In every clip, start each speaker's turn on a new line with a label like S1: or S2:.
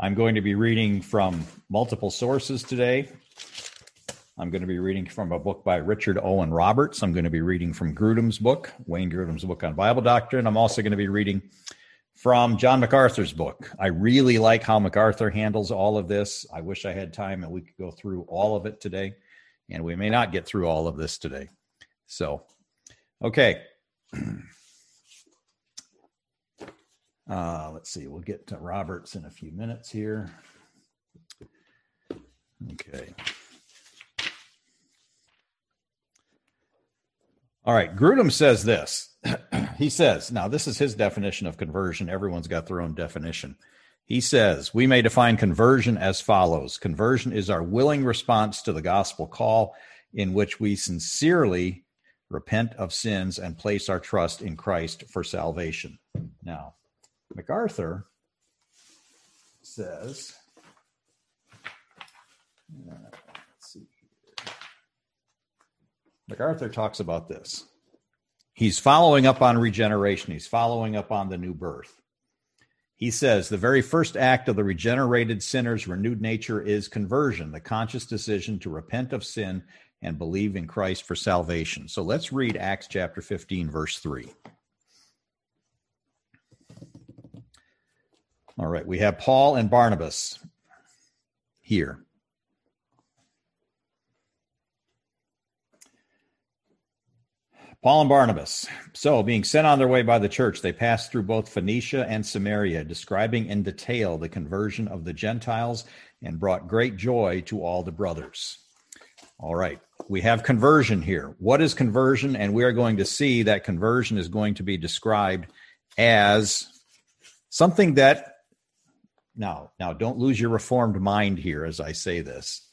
S1: I'm going to be reading from multiple sources today. I'm going to be reading from a book by Richard Owen Roberts. I'm going to be reading from Grudem's book, Wayne Grudem's book on Bible doctrine. I'm also going to be reading from John MacArthur's book. I really like how MacArthur handles all of this. I wish I had time and we could go through all of it today, and we may not get through all of this today. So, okay. Let's see. We'll get to Roberts in a few minutes here. Okay. All right. Grudem says this. He says, now this is his definition of conversion. Everyone's got their own definition. He says, we may define conversion as follows. Conversion is our willing response to the gospel call in which we sincerely repent of sins and place our trust in Christ for salvation. Now, MacArthur says, let's see here. MacArthur talks about this. He's following up on regeneration. He's following up on the new birth. He says, the very first act of the regenerated sinner's renewed nature is conversion, the conscious decision to repent of sin and believe in Christ for salvation. So let's read Acts chapter 15, verse 3. All right, we have Paul and Barnabas here. Paul and Barnabas. So, being sent on their way by the church, they passed through both Phoenicia and Samaria, describing in detail the conversion of the Gentiles and brought great joy to all the brothers. All right, we have conversion here. What is conversion? And we are going to see that conversion is going to be described as something that, now don't lose your reformed mind here as I say this.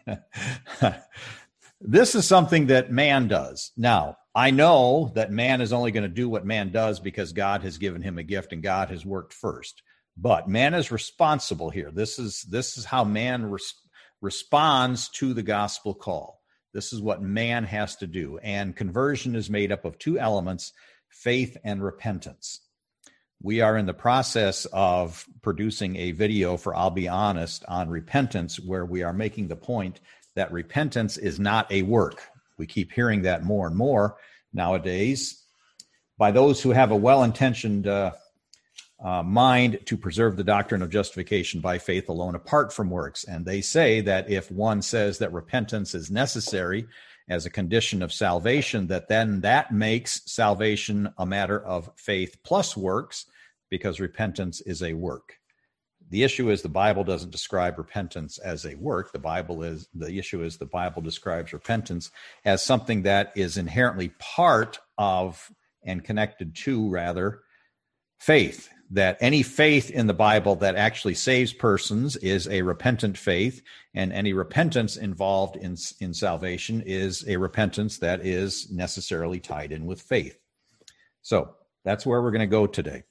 S1: This is something that man does. Now, I know that man is only going to do what man does because God has given him a gift and God has worked first. But man is responsible here. This is how man responds to the gospel call. This is what man has to do. And conversion is made up of two elements, faith and repentance. We are in the process of producing a video for I'll Be Honest on repentance, where we are making the point that repentance is not a work. We keep hearing that more and more nowadays by those who have a well-intentioned mind to preserve the doctrine of justification by faith alone apart from works. And they say that if one says that repentance is necessary as a condition of salvation, that then that makes salvation a matter of faith plus works, because repentance is a work. The issue is the Bible doesn't describe repentance as a work. The issue is the Bible describes repentance as something that is inherently part of and connected to, rather, faith. That any faith in the Bible that actually saves persons is a repentant faith, and any repentance involved in salvation is a repentance that is necessarily tied in with faith. So that's where we're going to go today.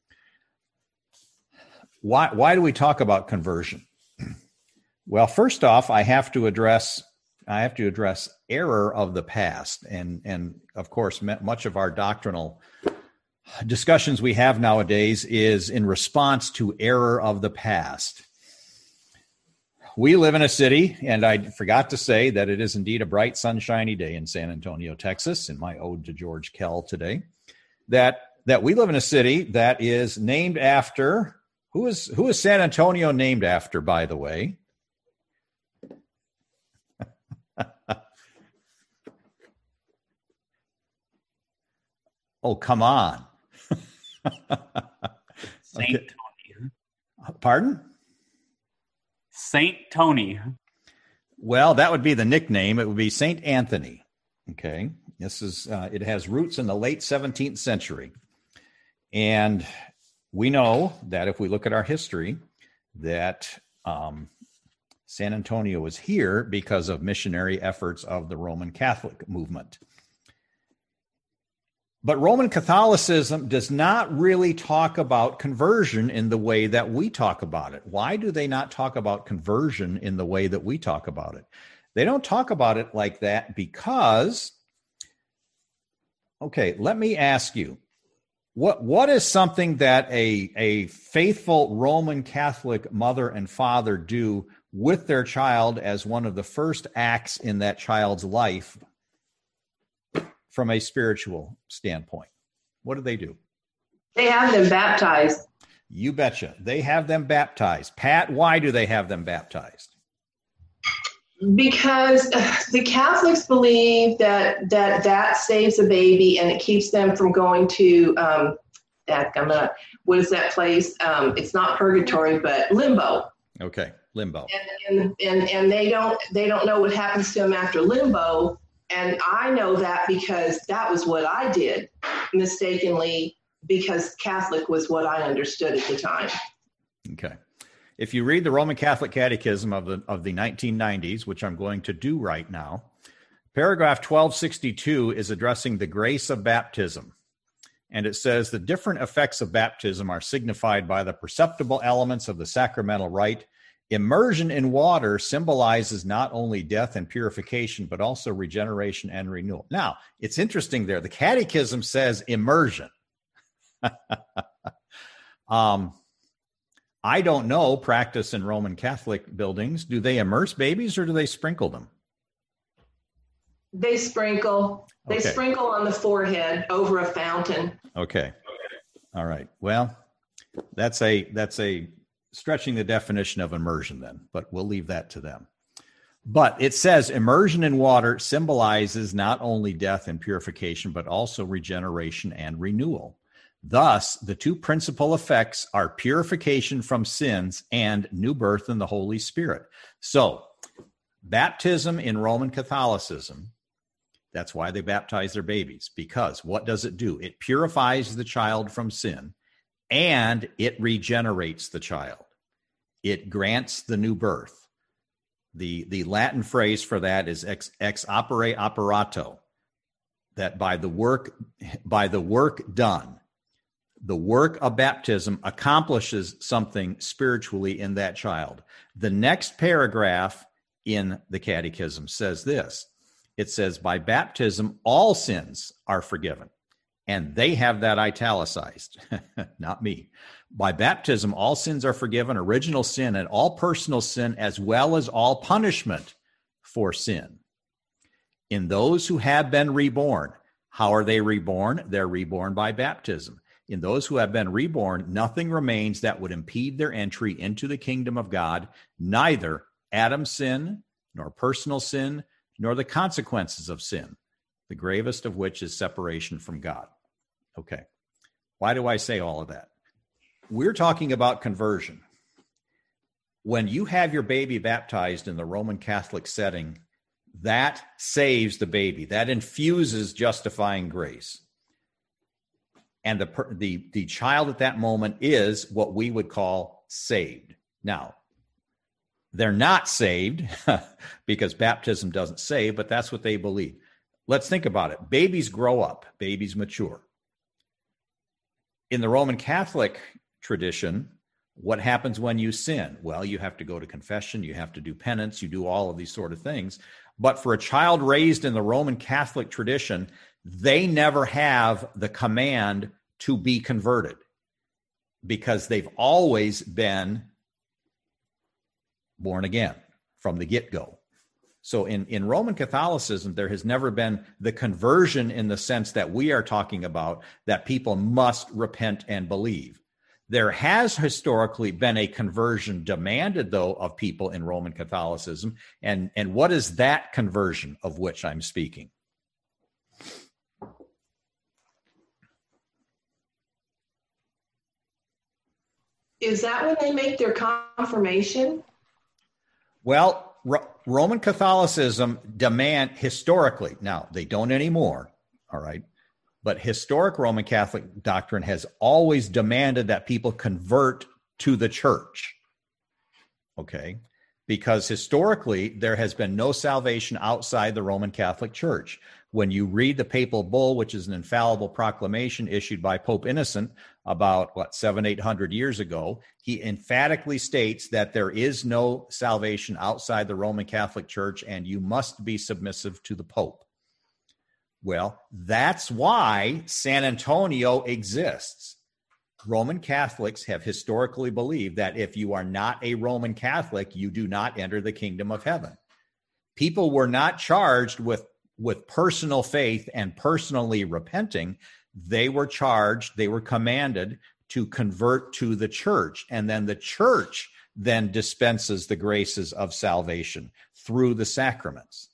S1: Why do we talk about conversion? Well, first off, I have to address error of the past, and of course, much of our doctrinal discussions we have nowadays is in response to error of the past. We live in a city, and I forgot to say that it is indeed a bright, sunshiny day in San Antonio, Texas, in my ode to George Kell today. That we live in a city that is named after. Who is San Antonio named after, by the way? Oh, come on.
S2: Saint okay. Tony.
S1: Pardon?
S2: Saint Tony.
S1: Well, that would be the nickname. It would be Saint Anthony. Okay. This is, it has roots in the late 17th century. And we know that if we look at our history, that San Antonio was here because of missionary efforts of the Roman Catholic movement. But Roman Catholicism does not really talk about conversion in the way that we talk about it. Why do they not talk about conversion in the way that we talk about it? They don't talk about it like that because, okay, let me ask you, What is something that a faithful Roman Catholic mother and father do with their child as one of the first acts in that child's life from a spiritual standpoint? What do they do?
S3: They have them baptized.
S1: You betcha. They have them baptized. Pat, why do they have them baptized?
S3: Because the Catholics believe that saves a baby and it keeps them from going to what is that place? It's not purgatory, but limbo.
S1: Okay, limbo.
S3: And they don't know what happens to them after limbo. And I know that because that was what I did mistakenly, because Catholic was what I understood at the time.
S1: Okay. If you read the Roman Catholic Catechism of the 1990s, which I'm going to do right now, paragraph 1262 is addressing the grace of baptism. And it says the different effects of baptism are signified by the perceptible elements of the sacramental rite. Immersion in water symbolizes not only death and purification, but also regeneration and renewal. Now, it's interesting there. The Catechism says immersion. I don't know practice in Roman Catholic buildings. Do they immerse babies or do they sprinkle them?
S3: They sprinkle. They
S1: Okay.
S3: sprinkle on the forehead over a fountain.
S1: Okay. All right. Well, that's a stretching the definition of immersion then, but we'll leave that to them. But it says immersion in water symbolizes not only death and purification, but also regeneration and renewal. Thus, the two principal effects are purification from sins and new birth in the Holy Spirit. So, baptism in Roman Catholicism, that's why they baptize their babies, because what does it do? It purifies the child from sin and it regenerates the child. It grants the new birth. The Latin phrase for that is ex opere operato, that by the work done. The work of baptism accomplishes something spiritually in that child. The next paragraph in the Catechism says this. It says, by baptism, all sins are forgiven. And they have that italicized, not me. By baptism, all sins are forgiven, original sin and all personal sin, as well as all punishment for sin. In those who have been reborn, how are they reborn? They're reborn by baptism. In those who have been reborn, nothing remains that would impede their entry into the kingdom of God, neither Adam's sin, nor personal sin, nor the consequences of sin, the gravest of which is separation from God. Okay. Why do I say all of that? We're talking about conversion. When you have your baby baptized in the Roman Catholic setting, that saves the baby. That infuses justifying grace. And the child at that moment is what we would call saved. Now, they're not saved because baptism doesn't save, but that's what they believe. Let's think about it. Babies grow up. Babies mature. In the Roman Catholic tradition, what happens when you sin? Well, you have to go to confession. You have to do penance. You do all of these sort of things. But for a child raised in the Roman Catholic tradition, they never have the command to be converted because they've always been born again from the get-go. So in Roman Catholicism, there has never been the conversion in the sense that we are talking about, that people must repent and believe. There has historically been a conversion demanded, though, of people in Roman Catholicism. And what is that conversion of which I'm speaking?
S3: Is that when they make their confirmation?
S1: Well, Roman Catholicism demand historically, now they don't anymore, all right, but historic Roman Catholic doctrine has always demanded that people convert to the church, okay, because historically there has been no salvation outside the Roman Catholic Church. When you read the papal bull, which is an infallible proclamation issued by Pope Innocent about 700-800 years ago, he emphatically states that there is no salvation outside the Roman Catholic Church and you must be submissive to the Pope. Well, that's why San Antonio exists. Roman Catholics have historically believed that if you are not a Roman Catholic, you do not enter the kingdom of heaven. People were not charged with personal faith and personally repenting. They were commanded to convert to the church, and then the church then dispenses the graces of salvation through the sacraments.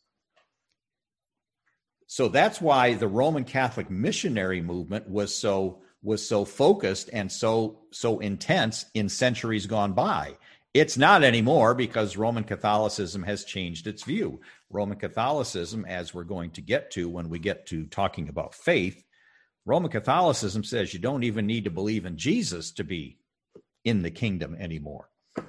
S1: So that's why the Roman Catholic missionary movement was so focused and so intense in centuries gone by. It's not anymore because Roman Catholicism has changed its view. Roman Catholicism, as we're going to get to when we get to talking about faith, Roman Catholicism says you don't even need to believe in Jesus to be in the kingdom anymore.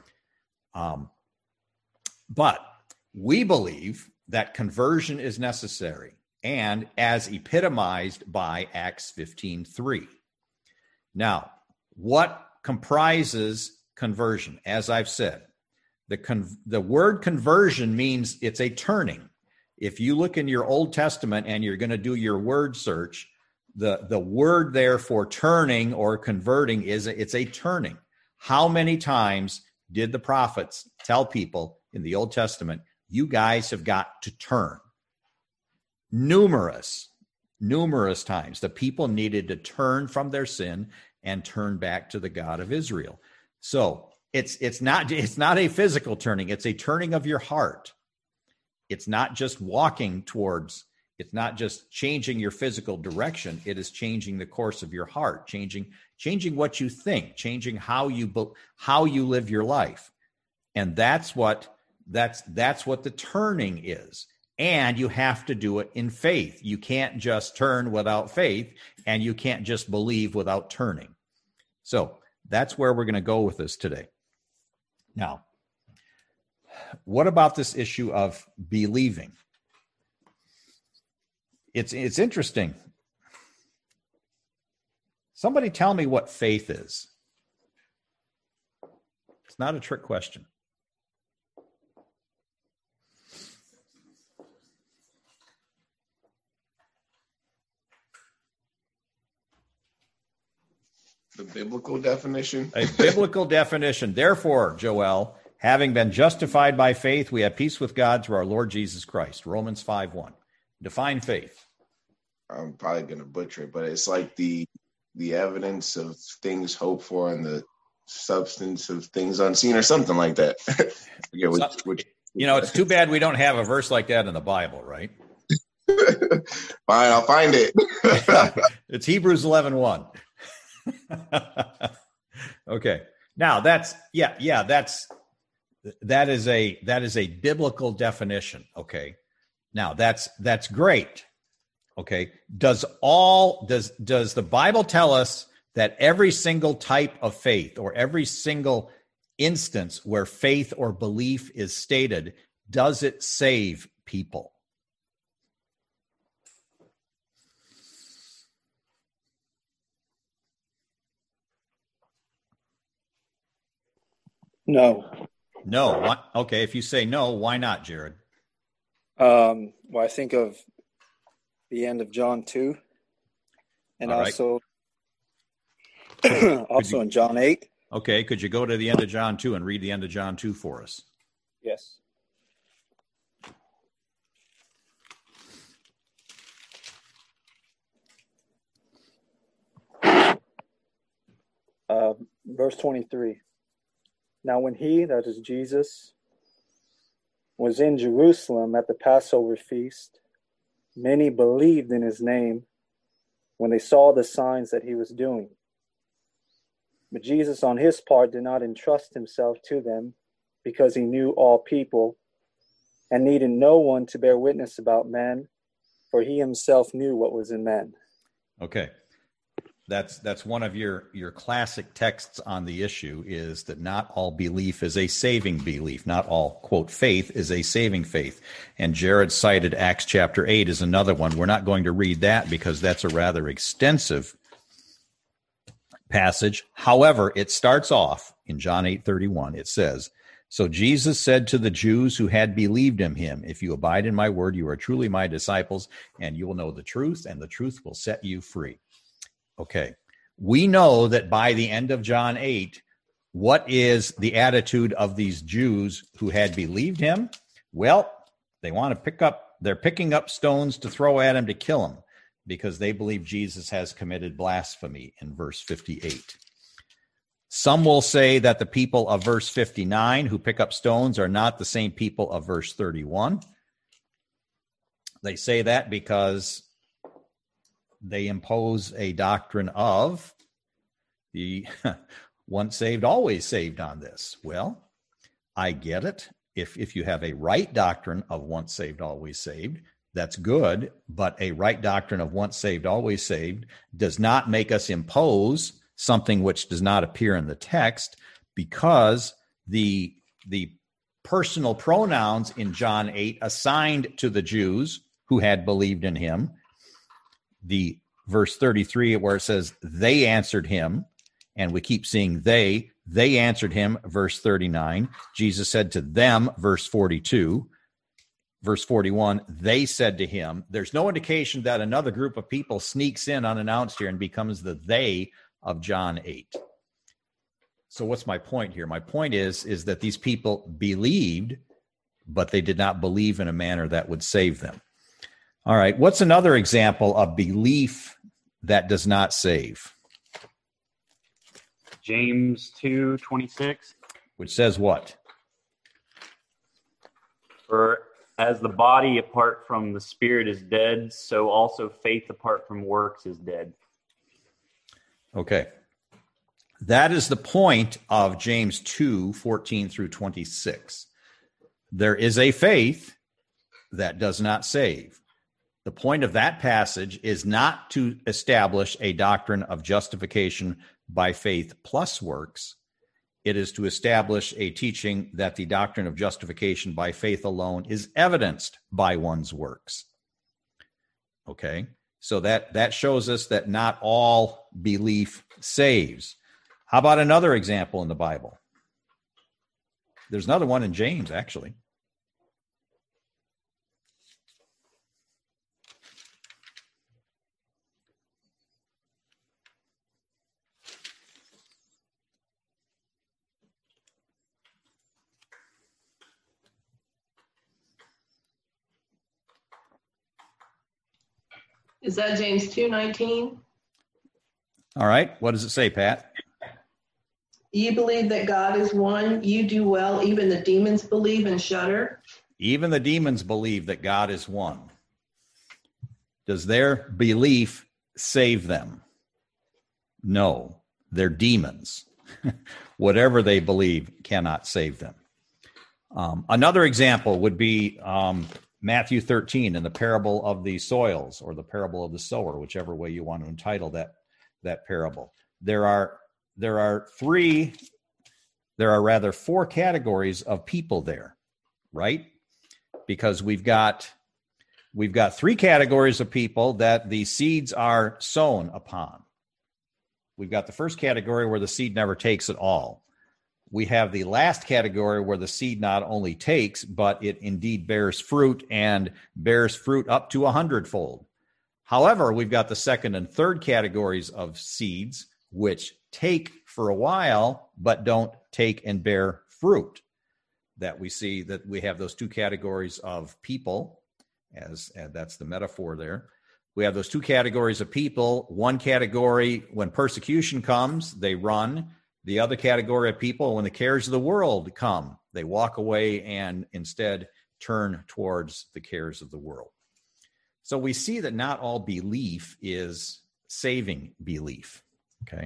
S1: But we believe that conversion is necessary, and as epitomized by Acts 15:3. Now, what comprises conversion? As I've said, the word conversion means it's a turning. If you look in your Old Testament and you're going to do your word search, the word there for turning or converting it's a turning. How many times did the prophets tell people in the Old Testament, you guys have got to turn? Numerous times the people needed to turn from their sin and turn back to the God of Israel. So it's not a physical turning, it's a turning of your heart. It's not just it's not just changing your physical direction, it is changing the course of your heart, changing what you think, changing how you live your life. And that's what the turning is. And you have to do it in faith. You can't just turn without faith, and you can't just believe without turning. So that's where we're going to go with this today. Now, what about this issue of believing? It's interesting. Somebody tell me what faith is. It's not a trick question.
S4: The biblical definition?
S1: A biblical definition. Therefore, Joel, having been justified by faith, we have peace with God through our Lord Jesus Christ. Romans 5:1. Define faith.
S4: I'm probably going to butcher it, but it's like the evidence of things hoped for and the substance of things unseen or something like that.
S1: It's too bad we don't have a verse like that in the Bible, right?
S4: Fine, I'll find it.
S1: It's Hebrews 11:1. Okay. Now that is a biblical definition. Okay. Now that's great. Okay. Does the Bible tell us that every single type of faith or every single instance where faith or belief is stated, does it save people?
S5: No.
S1: No. Okay. If you say no, why not, Jared?
S5: Well, I think of the end of John 2, and
S1: All right.
S5: also in John 8.
S1: Okay. Could you go to the end of John 2 and read the end of John 2 for us?
S5: Yes. Verse 23. Now when he, that is Jesus, was in Jerusalem at the Passover feast, many believed in his name when they saw the signs that he was doing. But Jesus on his part did not entrust himself to them because he knew all people and needed no one to bear witness about men, for he himself knew what was in men.
S1: Okay. That's one of your classic texts on the issue, is that not all belief is a saving belief. Not all, quote, faith is a saving faith. And Jared cited Acts chapter 8 as another one. We're not going to read that because that's a rather extensive passage. However, it starts off in John 8:31. It says, So Jesus said to the Jews who had believed in him, if you abide in my word, you are truly my disciples, and you will know the truth, and the truth will set you free. Okay. We know that by the end of John 8, what is the attitude of these Jews who had believed him? Well, they're picking up stones to throw at him to kill him because they believe Jesus has committed blasphemy in verse 58. Some will say that the people of verse 59 who pick up stones are not the same people of verse 31. They say that because they impose a doctrine of the once saved, always saved on this. Well, I get it. If you have a right doctrine of once saved, always saved, that's good. But a right doctrine of once saved, always saved does not make us impose something which does not appear in the text, because the personal pronouns in John 8 assigned to the Jews who had believed in him, the verse 33 where it says they answered him, and we keep seeing they answered him, verse 39. Jesus said to them, verse 42. Verse 41, they said to him. There's no indication that another group of people sneaks in unannounced here and becomes the they of John 8. So what's my point here? My point is that these people believed, but they did not believe in a manner that would save them. All right, what's another example of belief that does not save?
S2: James 2:26.
S1: Which says what?
S2: For as the body apart from the spirit is dead, so also faith apart from works is dead.
S1: Okay. That is the point of James 2:14 through 26. There is a faith that does not save. The point of that passage is not to establish a doctrine of justification by faith plus works. It is to establish a teaching that the doctrine of justification by faith alone is evidenced by one's works. Okay? So that shows us that not all belief saves. How about another example in the Bible? There's another one in James, actually.
S3: Is that James 2:19?
S1: All right. What does it say, Pat?
S3: You believe that God is one. You do well. Even the demons believe and shudder.
S1: Even the demons believe that God is one. Does their belief save them? No. They're demons. Whatever they believe cannot save them. Another example would be Matthew 13 and the parable of the soils, or the parable of the sower, whichever way you want to entitle that parable. There are four categories of people there, right? Because we've got three categories of people that the seeds are sown upon. We've got the first category where the seed never takes at all. We have the last category where the seed not only takes, but it indeed bears fruit, and bears fruit up to 100-fold. However, we've got the second and third categories of seeds, which take for a while, but don't take and bear fruit. That we see that we have those two categories of people, as that's the metaphor there. We have those two categories of people. One category, when persecution comes, they run. The other category of people, when the cares of the world come, they walk away and instead turn towards the cares of the world. So we see that not all belief is saving belief. Okay.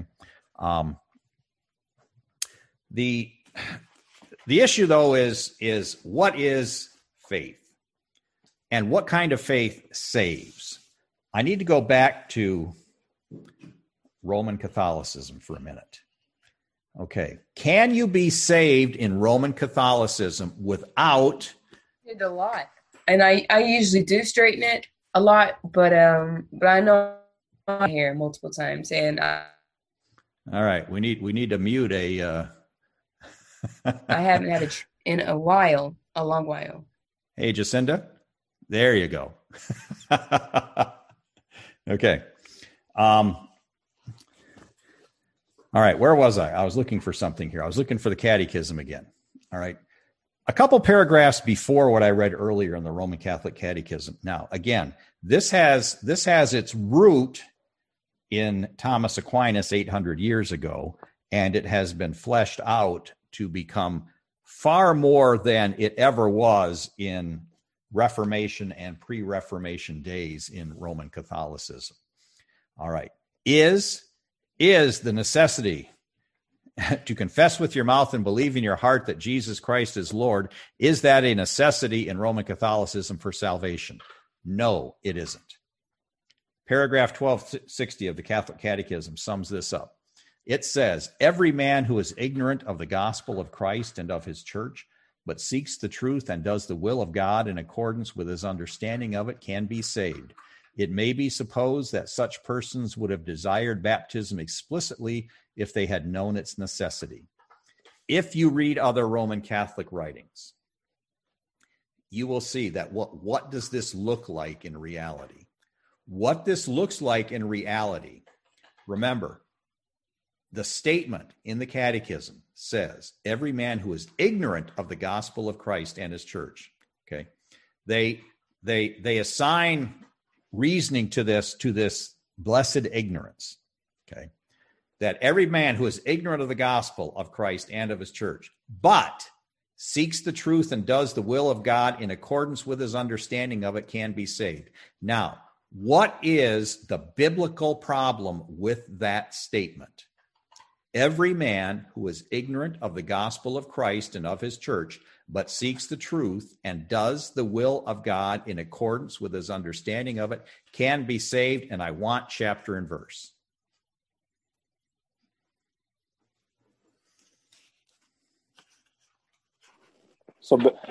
S1: The issue, though, is what is faith, and what kind of faith saves? I need to go back to Roman Catholicism for a minute. Okay. Can you be saved in Roman Catholicism without?
S6: Did a lot, and I usually do straighten it a lot, but I know I'm here multiple times, and
S1: all right, we need to mute a.
S6: I haven't had in a while, a long while.
S1: Hey, Jacinda, there you go. Okay. All right, where was I? I was looking for something here. I was looking for the catechism again. All right. A couple paragraphs before what I read earlier in the Roman Catholic Catechism. Now, again, this has its root in Thomas Aquinas 800 years ago, and it has been fleshed out to become far more than it ever was in Reformation and pre-Reformation days in Roman Catholicism. All right. Is the necessity to confess with your mouth and believe in your heart that Jesus Christ is Lord, is that a necessity in Roman Catholicism for salvation? No, it isn't. Paragraph 1260 of the Catholic Catechism sums this up. It says, every man who is ignorant of the gospel of Christ and of his church, but seeks the truth and does the will of God in accordance with his understanding of it, can be saved. It may be supposed that such persons would have desired baptism explicitly if they had known its necessity. If you read other Roman Catholic writings, you will see that what does this look like in reality? What this looks like in reality, remember, the statement in the Catechism says, every man who is ignorant of the gospel of Christ and his church, okay, they assign reasoning to this blessed ignorance, okay, that every man who is ignorant of the gospel of Christ and of his church, but seeks the truth and does the will of God in accordance with his understanding of it, can be saved. Now, what is the biblical problem with that statement? Every man who is ignorant of the gospel of Christ and of his church, but seeks the truth and does the will of God in accordance with his understanding of it, can be saved. And I want chapter and verse.
S5: So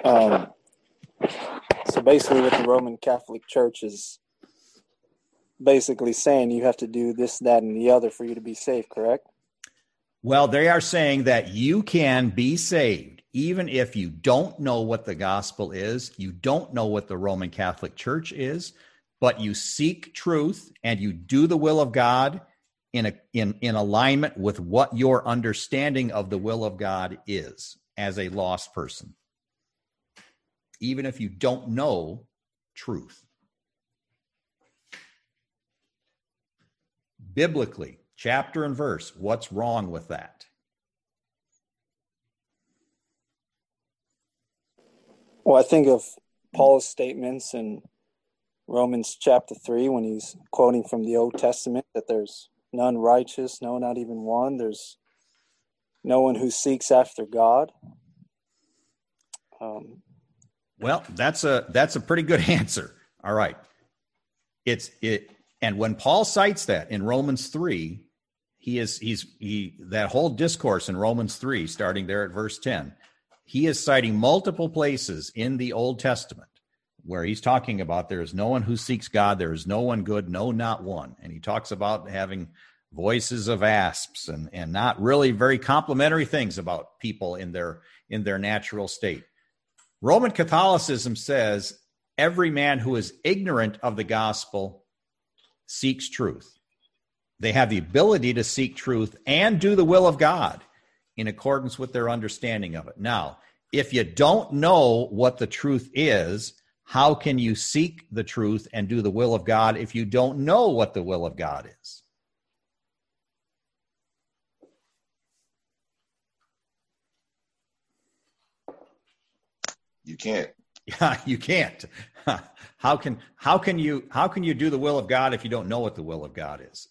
S5: basically what the Roman Catholic Church is basically saying, you have to do this, that, and the other for you to be saved, correct?
S1: Well, they are saying that you can be saved even if you don't know what the gospel is, you don't know what the Roman Catholic Church is, but you seek truth and you do the will of God in alignment with what your understanding of the will of God is as a lost person, even if you don't know truth. Biblically, chapter and verse, what's wrong with that?
S5: Well, I think of Paul's statements in Romans chapter 3 when he's quoting from the Old Testament that there's none righteous, no, not even one. There's no one who seeks after God.
S1: Well, that's a pretty good answer. All right. And when Paul cites that in Romans 3, that whole discourse in Romans 3, starting there at verse 10, he is citing multiple places in the Old Testament where he's talking about there is no one who seeks God, there is no one good, no, not one. And he talks about having voices of asps and not really very complimentary things about people in their natural state. Roman Catholicism says every man who is ignorant of the gospel seeks truth. They have the ability to seek truth and do the will of God in accordance with their understanding of it. Now, if you don't know what the truth is, how can you seek the truth and do the will of God if you don't know what the will of God is?
S4: You can't.
S1: Yeah, you can't. How can you do the will of God if you don't know what the will of God is?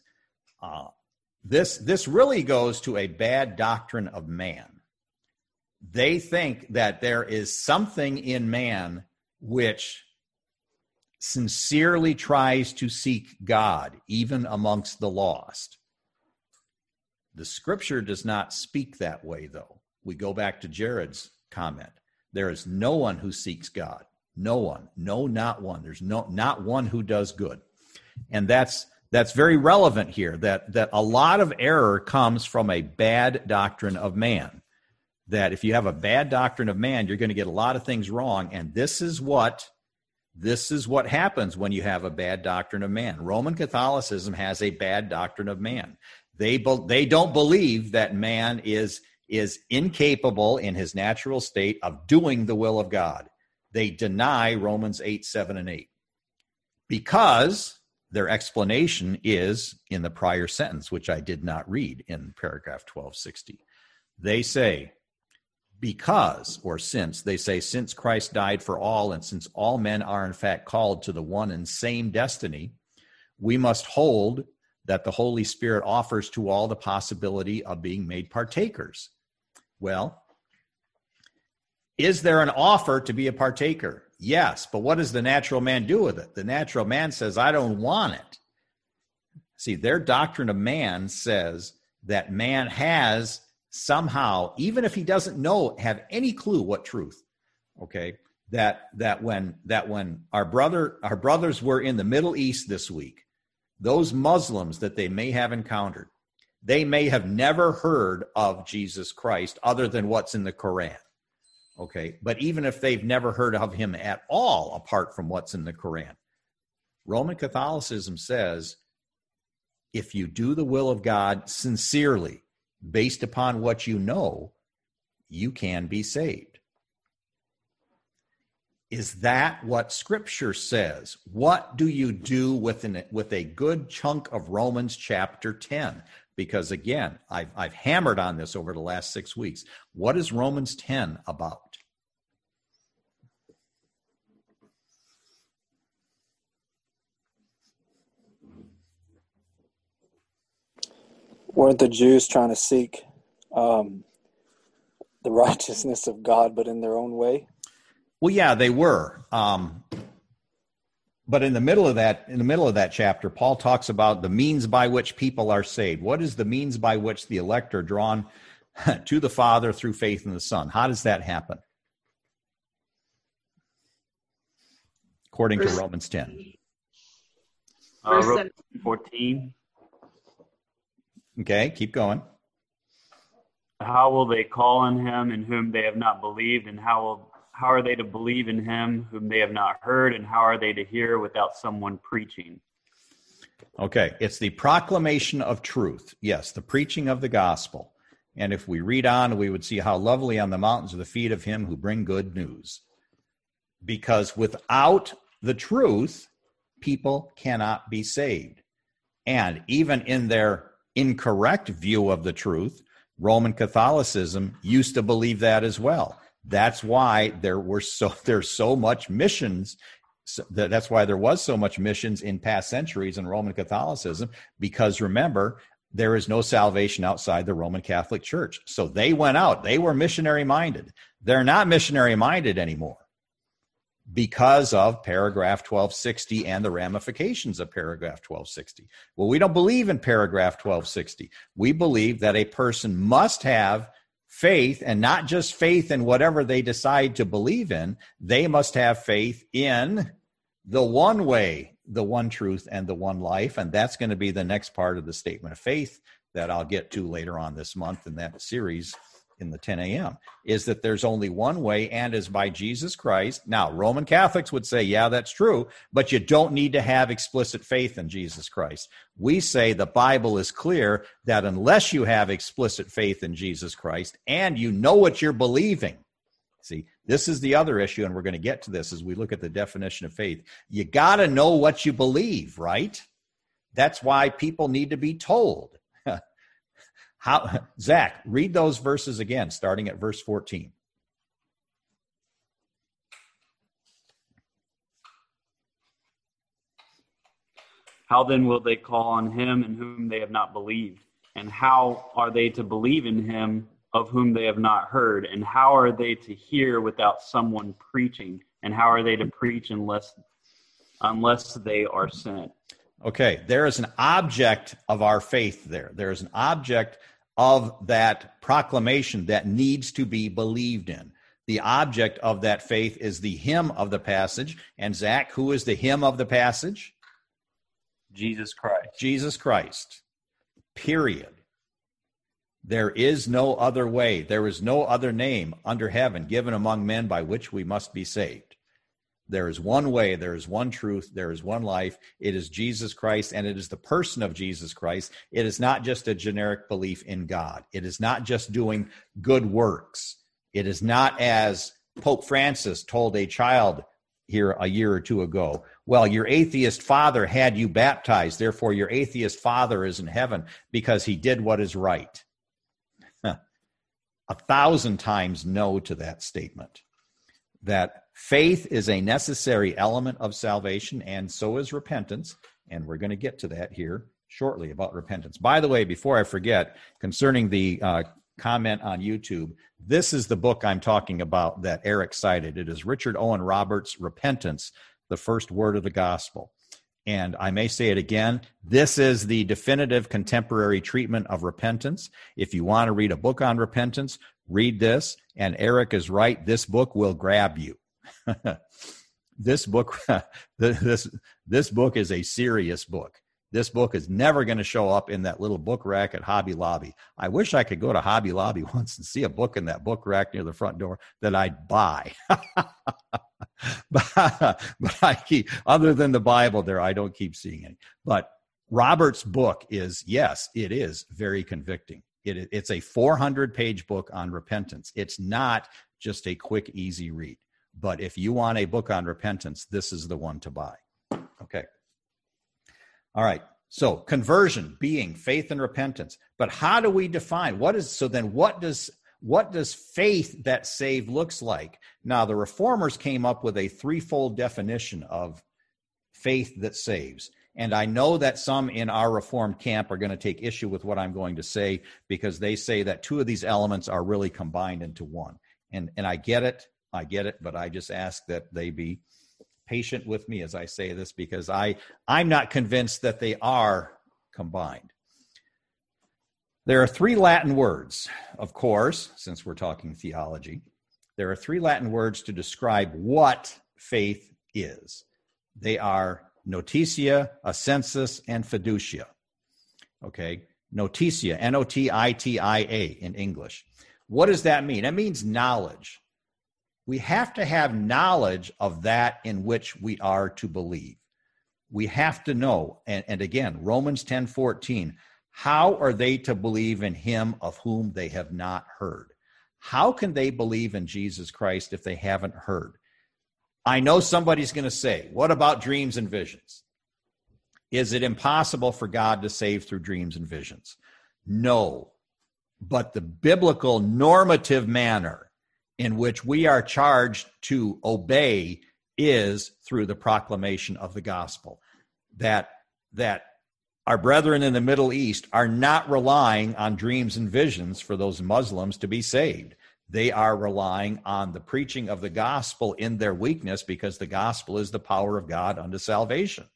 S1: This really goes to a bad doctrine of man. They think that there is something in man which sincerely tries to seek God, even amongst the lost. The scripture does not speak that way, though. We go back to Jared's comment. There is no one who seeks God. No one. No, not one. There's not one who does good. And that's very relevant here, that a lot of error comes from a bad doctrine of man. that if you have a bad doctrine of man, you're going to get a lot of things wrong. And this is what happens when you have a bad doctrine of man. Roman Catholicism has a bad doctrine of man. They don't believe that man is incapable in his natural state of doing the will of God. They deny Romans 8, 7, and 8 because their explanation is in the prior sentence, which I did not read in paragraph 1260. They say, because, or since, they say, since Christ died for all, and since all men are in fact called to the one and same destiny, we must hold that the Holy Spirit offers to all the possibility of being made partakers. Well, is there an offer to be a partaker? Yes, but what does the natural man do with it? The natural man says, I don't want it. See, their doctrine of man says that man has somehow, even if he doesn't have any clue what truth, okay, that when our brothers were in the Middle East this week, those Muslims that they may have encountered, they may have never heard of Jesus Christ other than what's in the Quran. Okay, but even if they've never heard of him at all, apart from what's in the Quran, Roman Catholicism says, if you do the will of God sincerely, based upon what you know, you can be saved. Is that what Scripture says? What do you do with a good chunk of Romans chapter 10? Because again, I've hammered on this over the last 6 weeks. What is Romans 10 about?
S5: Weren't the Jews trying to seek the righteousness of God, but in their own way?
S1: Well, yeah, they were. But in the middle of that chapter, Paul talks about the means by which people are saved. What is the means by which the elect are drawn to the Father through faith in the Son? How does that happen? According to Romans 10.
S2: Romans 14.
S1: Okay, keep going.
S2: How will they call on him in whom they have not believed? And how are they to believe in him whom they have not heard? And how are they to hear without someone preaching?
S1: Okay, it's the proclamation of truth. Yes, the preaching of the gospel. And if we read on, we would see how lovely on the mountains are the feet of him who bring good news. Because without the truth, people cannot be saved. And even in their incorrect view of the truth, Roman Catholicism used to believe that as well. That's why there's so much missions. That's why there was so much missions in past centuries in Roman Catholicism, because remember, there is no salvation outside the Roman Catholic Church. So they went out. They were missionary minded. They're not missionary minded anymore because of paragraph 1260 and the ramifications of paragraph 1260. Well, we don't believe in paragraph 1260. We believe that a person must have faith, and not just faith in whatever they decide to believe in. They must have faith in the one way, the one truth, and the one life. And that's going to be the next part of the statement of faith that I'll get to later on this month in that series in the 10 a.m., is that there's only one way, and is by Jesus Christ. Now, Roman Catholics would say, yeah, that's true, but you don't need to have explicit faith in Jesus Christ. We say the Bible is clear that unless you have explicit faith in Jesus Christ and you know what you're believing, see, this is the other issue, and we're going to get to this as we look at the definition of faith. You got to know what you believe, right? That's why people need to be told. Zach, read those verses again, starting at verse 14.
S2: How then will they call on him in whom they have not believed? And how are they to believe in him of whom they have not heard? And how are they to hear without someone preaching? And how are they to preach unless they are sent?
S1: Okay, there is an object of our faith there. There is an object of that proclamation that needs to be believed in. The object of that faith is the hymn of the passage. And Zach, who is the hymn of the passage?
S2: Jesus Christ.
S1: Jesus Christ. Period. There is no other way. There is no other name under heaven given among men by which we must be saved. There is one way, there is one truth, there is one life. It is Jesus Christ, and it is the person of Jesus Christ. It is not just a generic belief in God. It is not just doing good works. It is not, as Pope Francis told a child here a year or two ago, well, your atheist father had you baptized, therefore your atheist father is in heaven because he did what is right. 1,000 times no to that statement. That faith is a necessary element of salvation, and so is repentance. And we're going to get to that here shortly about repentance. By the way, before I forget, concerning the comment on YouTube, this is the book I'm talking about that Eric cited. It is Richard Owen Roberts' Repentance, the First Word of the Gospel. And I may say it again, this is the definitive contemporary treatment of repentance. If you want to read a book on repentance, read this. And Eric is right, this book will grab you. This book is a serious book. This book is never going to show up in that little book rack at Hobby Lobby. I wish I could go to Hobby Lobby once and see a book in that book rack near the front door that I'd buy. But I keep, other than the Bible there, I don't keep seeing it. But Robert's book is, yes, it is very convicting. It's a 400-page book on repentance. It's not just a quick, easy read. But if you want a book on repentance, this is the one to buy. Okay. All right. So conversion being faith and repentance. But how do we define what does faith that saved looks like? Now, the reformers came up with a threefold definition of faith that saves. And I know that some in our Reformed camp are going to take issue with what I'm going to say, because they say that two of these elements are really combined into one. And I get it, but I just ask that they be patient with me as I say this, because I'm not convinced that they are combined. There are three Latin words, of course, since we're talking theology. There are three Latin words to describe what faith is. They are notitia, assensus, and fiducia. Okay, notitia, N-O-T-I-T-I-A in English. What does that mean? It means knowledge. We have to have knowledge of that in which we are to believe. We have to know, and again, Romans 10:14, how are they to believe in him of whom they have not heard? How can they believe in Jesus Christ if they haven't heard? I know somebody's going to say, what about dreams and visions? Is it impossible for God to save through dreams and visions? No, but the biblical normative manner in which we are charged to obey is through the proclamation of the gospel. That our brethren in the Middle East are not relying on dreams and visions for those Muslims to be saved. They are relying on the preaching of the gospel in their weakness, because the gospel is the power of God unto salvation.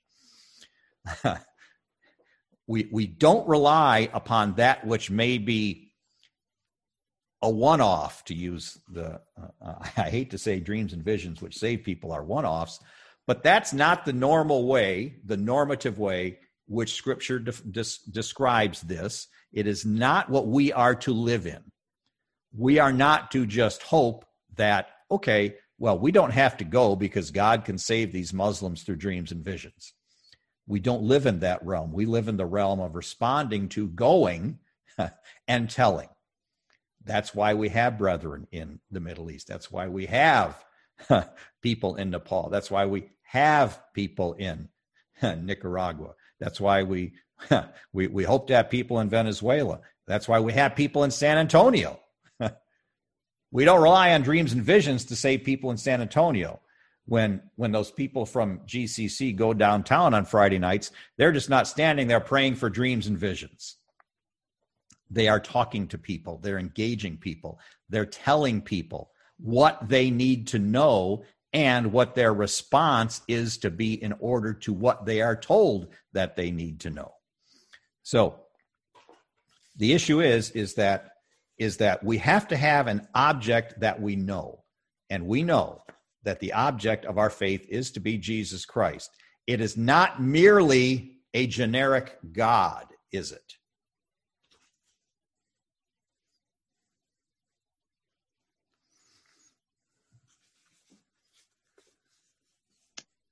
S1: We don't rely upon that which may be a one-off, to use I hate to say dreams and visions which save people are one-offs, but that's not the normal way, the normative way which Scripture describes this. It is not what we are to live in. We are not to just hope that, okay, well, we don't have to go because God can save these Muslims through dreams and visions. We don't live in that realm. We live in the realm of responding to going and telling. That's why we have brethren in the Middle East. That's why we have people in Nepal. That's why we have people in Nicaragua. That's why we hope to have people in Venezuela. That's why we have people in San Antonio. We don't rely on dreams and visions to save people in San Antonio. When those people from GCC go downtown on Friday nights, they're just not standing there praying for dreams and visions. They are talking to people. They're engaging people. They're telling people what they need to know and what their response is to be in order to what they are told that they need to know. So the issue is that we have to have an object that we know. And we know that the object of our faith is to be Jesus Christ. It is not merely a generic God, is it?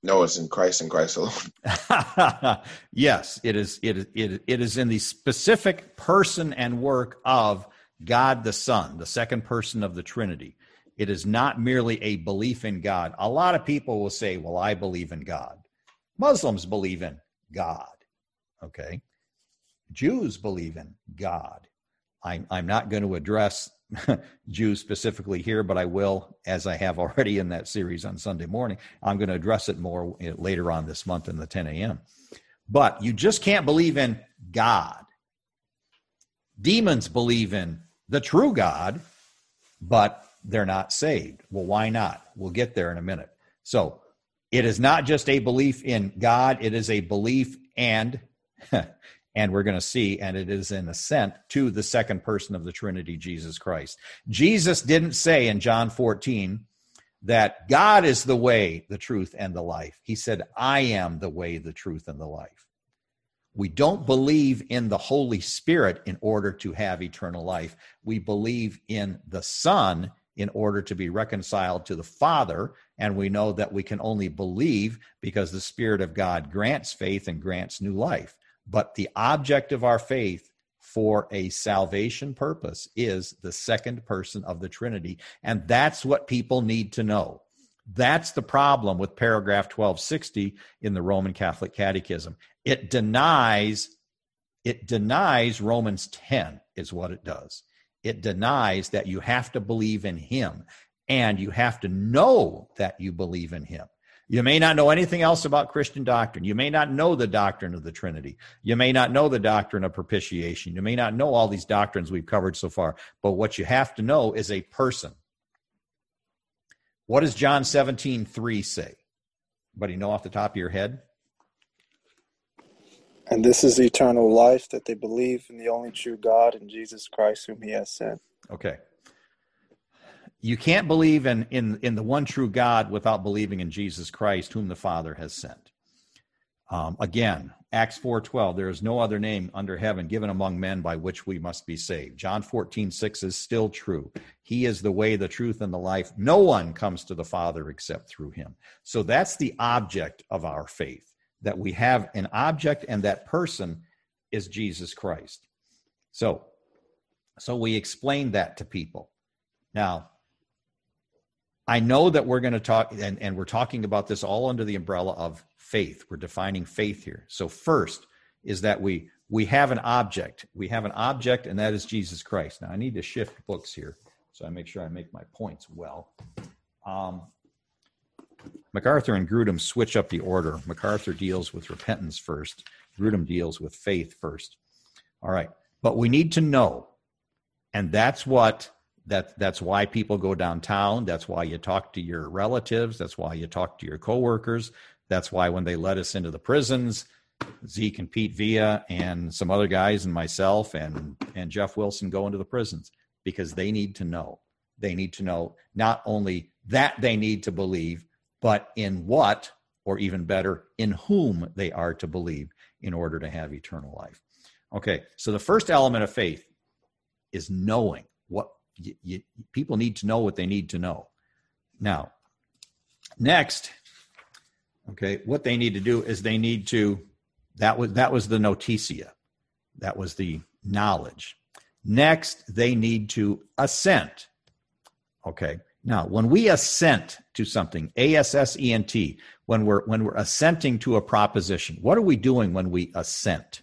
S4: No, it's in Christ and Christ alone.
S1: Yes, it is. It is in the specific person and work of God the Son, the second person of the Trinity. It is not merely a belief in God. A lot of people will say, well, I believe in God. Muslims believe in God. Okay. Jews believe in God. I'm not going to address Jews specifically here, but I will, as I have already in that series on Sunday morning. I'm going to address it more later on this month in the 10 a.m. But you just can't believe in God. Demons believe in the true God, but they're not saved. Well, why not? We'll get there in a minute. So it is not just a belief in God. It is a belief and we're going to see, and it is an assent to the second person of the Trinity, Jesus Christ. Jesus didn't say in John 14 that God is the way, the truth, and the life. He said, I am the way, the truth, and the life. We don't believe in the Holy Spirit in order to have eternal life. We believe in the Son in order to be reconciled to the Father, and we know that we can only believe because the Spirit of God grants faith and grants new life. But the object of our faith for a salvation purpose is the second person of the Trinity. And that's what people need to know. That's the problem with paragraph 1260 in the Roman Catholic Catechism. It denies Romans 10 is what it does. It denies that you have to believe in him, and you have to know that you believe in him. You may not know anything else about Christian doctrine. You may not know the doctrine of the Trinity. You may not know the doctrine of propitiation. You may not know all these doctrines we've covered so far. But what you have to know is a person. What does John 17:3 say? Anybody know off the top of your head?
S5: And this is eternal life, that they believe in the only true God and Jesus Christ, whom he has sent.
S1: Okay. You can't believe in the one true God without believing in Jesus Christ, whom the Father has sent. Again, Acts 4:12, there is no other name under heaven given among men by which we must be saved. John 14:6 is still true. He is the way, the truth, and the life. No one comes to the Father except through him. So that's the object of our faith, that we have an object, and that person is Jesus Christ. So we explain that to people. Now, I know that we're going to talk, and we're talking about this all under the umbrella of faith. We're defining faith here. So first is that we have an object. We have an object, and that is Jesus Christ. Now, I need to shift books here so I make sure I make my points well. MacArthur and Grudem switch up the order. MacArthur deals with repentance first. Grudem deals with faith first. All right. But we need to know, and that's why people go downtown. That's why you talk to your relatives. That's why you talk to your coworkers. That's why when they let us into the prisons, Zeke and Pete Villa and some other guys and myself and Jeff Wilson go into the prisons, because they need to know. They need to know not only that they need to believe, but in what, or even better, in whom they are to believe in order to have eternal life. Okay, so the first element of faith is knowing what people need to know what they need to know. Now, next, okay, what they need to do is they need to, that was the noticia. That was the knowledge. Next, they need to assent. Okay. Now, when we assent to something, A-S-S-E-N-T, when we're assenting to a proposition, what are we doing when we assent?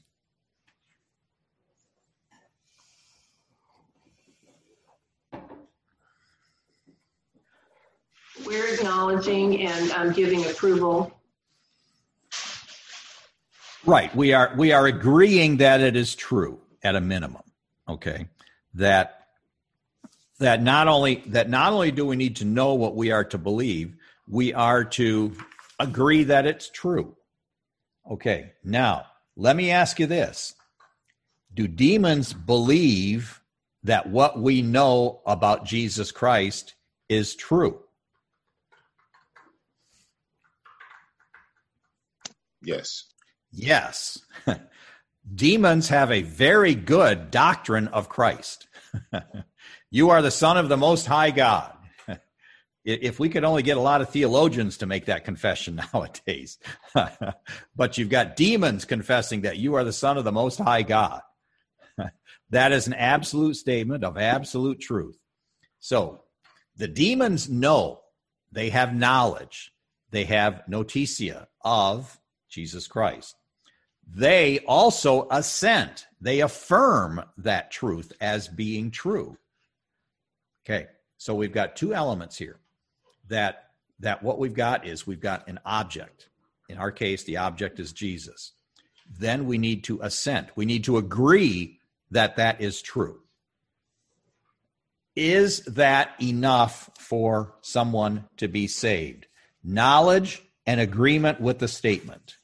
S3: We're acknowledging and giving approval.
S1: Right. We are agreeing that it is true at a minimum. Okay. That not only do we need to know what we are to believe, we are to agree that it's true. Okay. Now, let me ask you this. Do demons believe that what we know about Jesus Christ is true?
S4: Yes.
S1: Yes. Demons have a very good doctrine of Christ. You are the Son of the Most High God. If we could only get a lot of theologians to make that confession nowadays. But you've got demons confessing that you are the Son of the Most High God. That is an absolute statement of absolute truth. So the demons know, they have knowledge, they have noticia of Jesus Christ. They also assent, they affirm that truth as being true. Okay, so we've got two elements here. That what we've got is we've got an object. In our case, the object is Jesus. Then we need to assent. We need to agree that that is true. Is that enough for someone to be saved? Knowledge and agreement with the statement.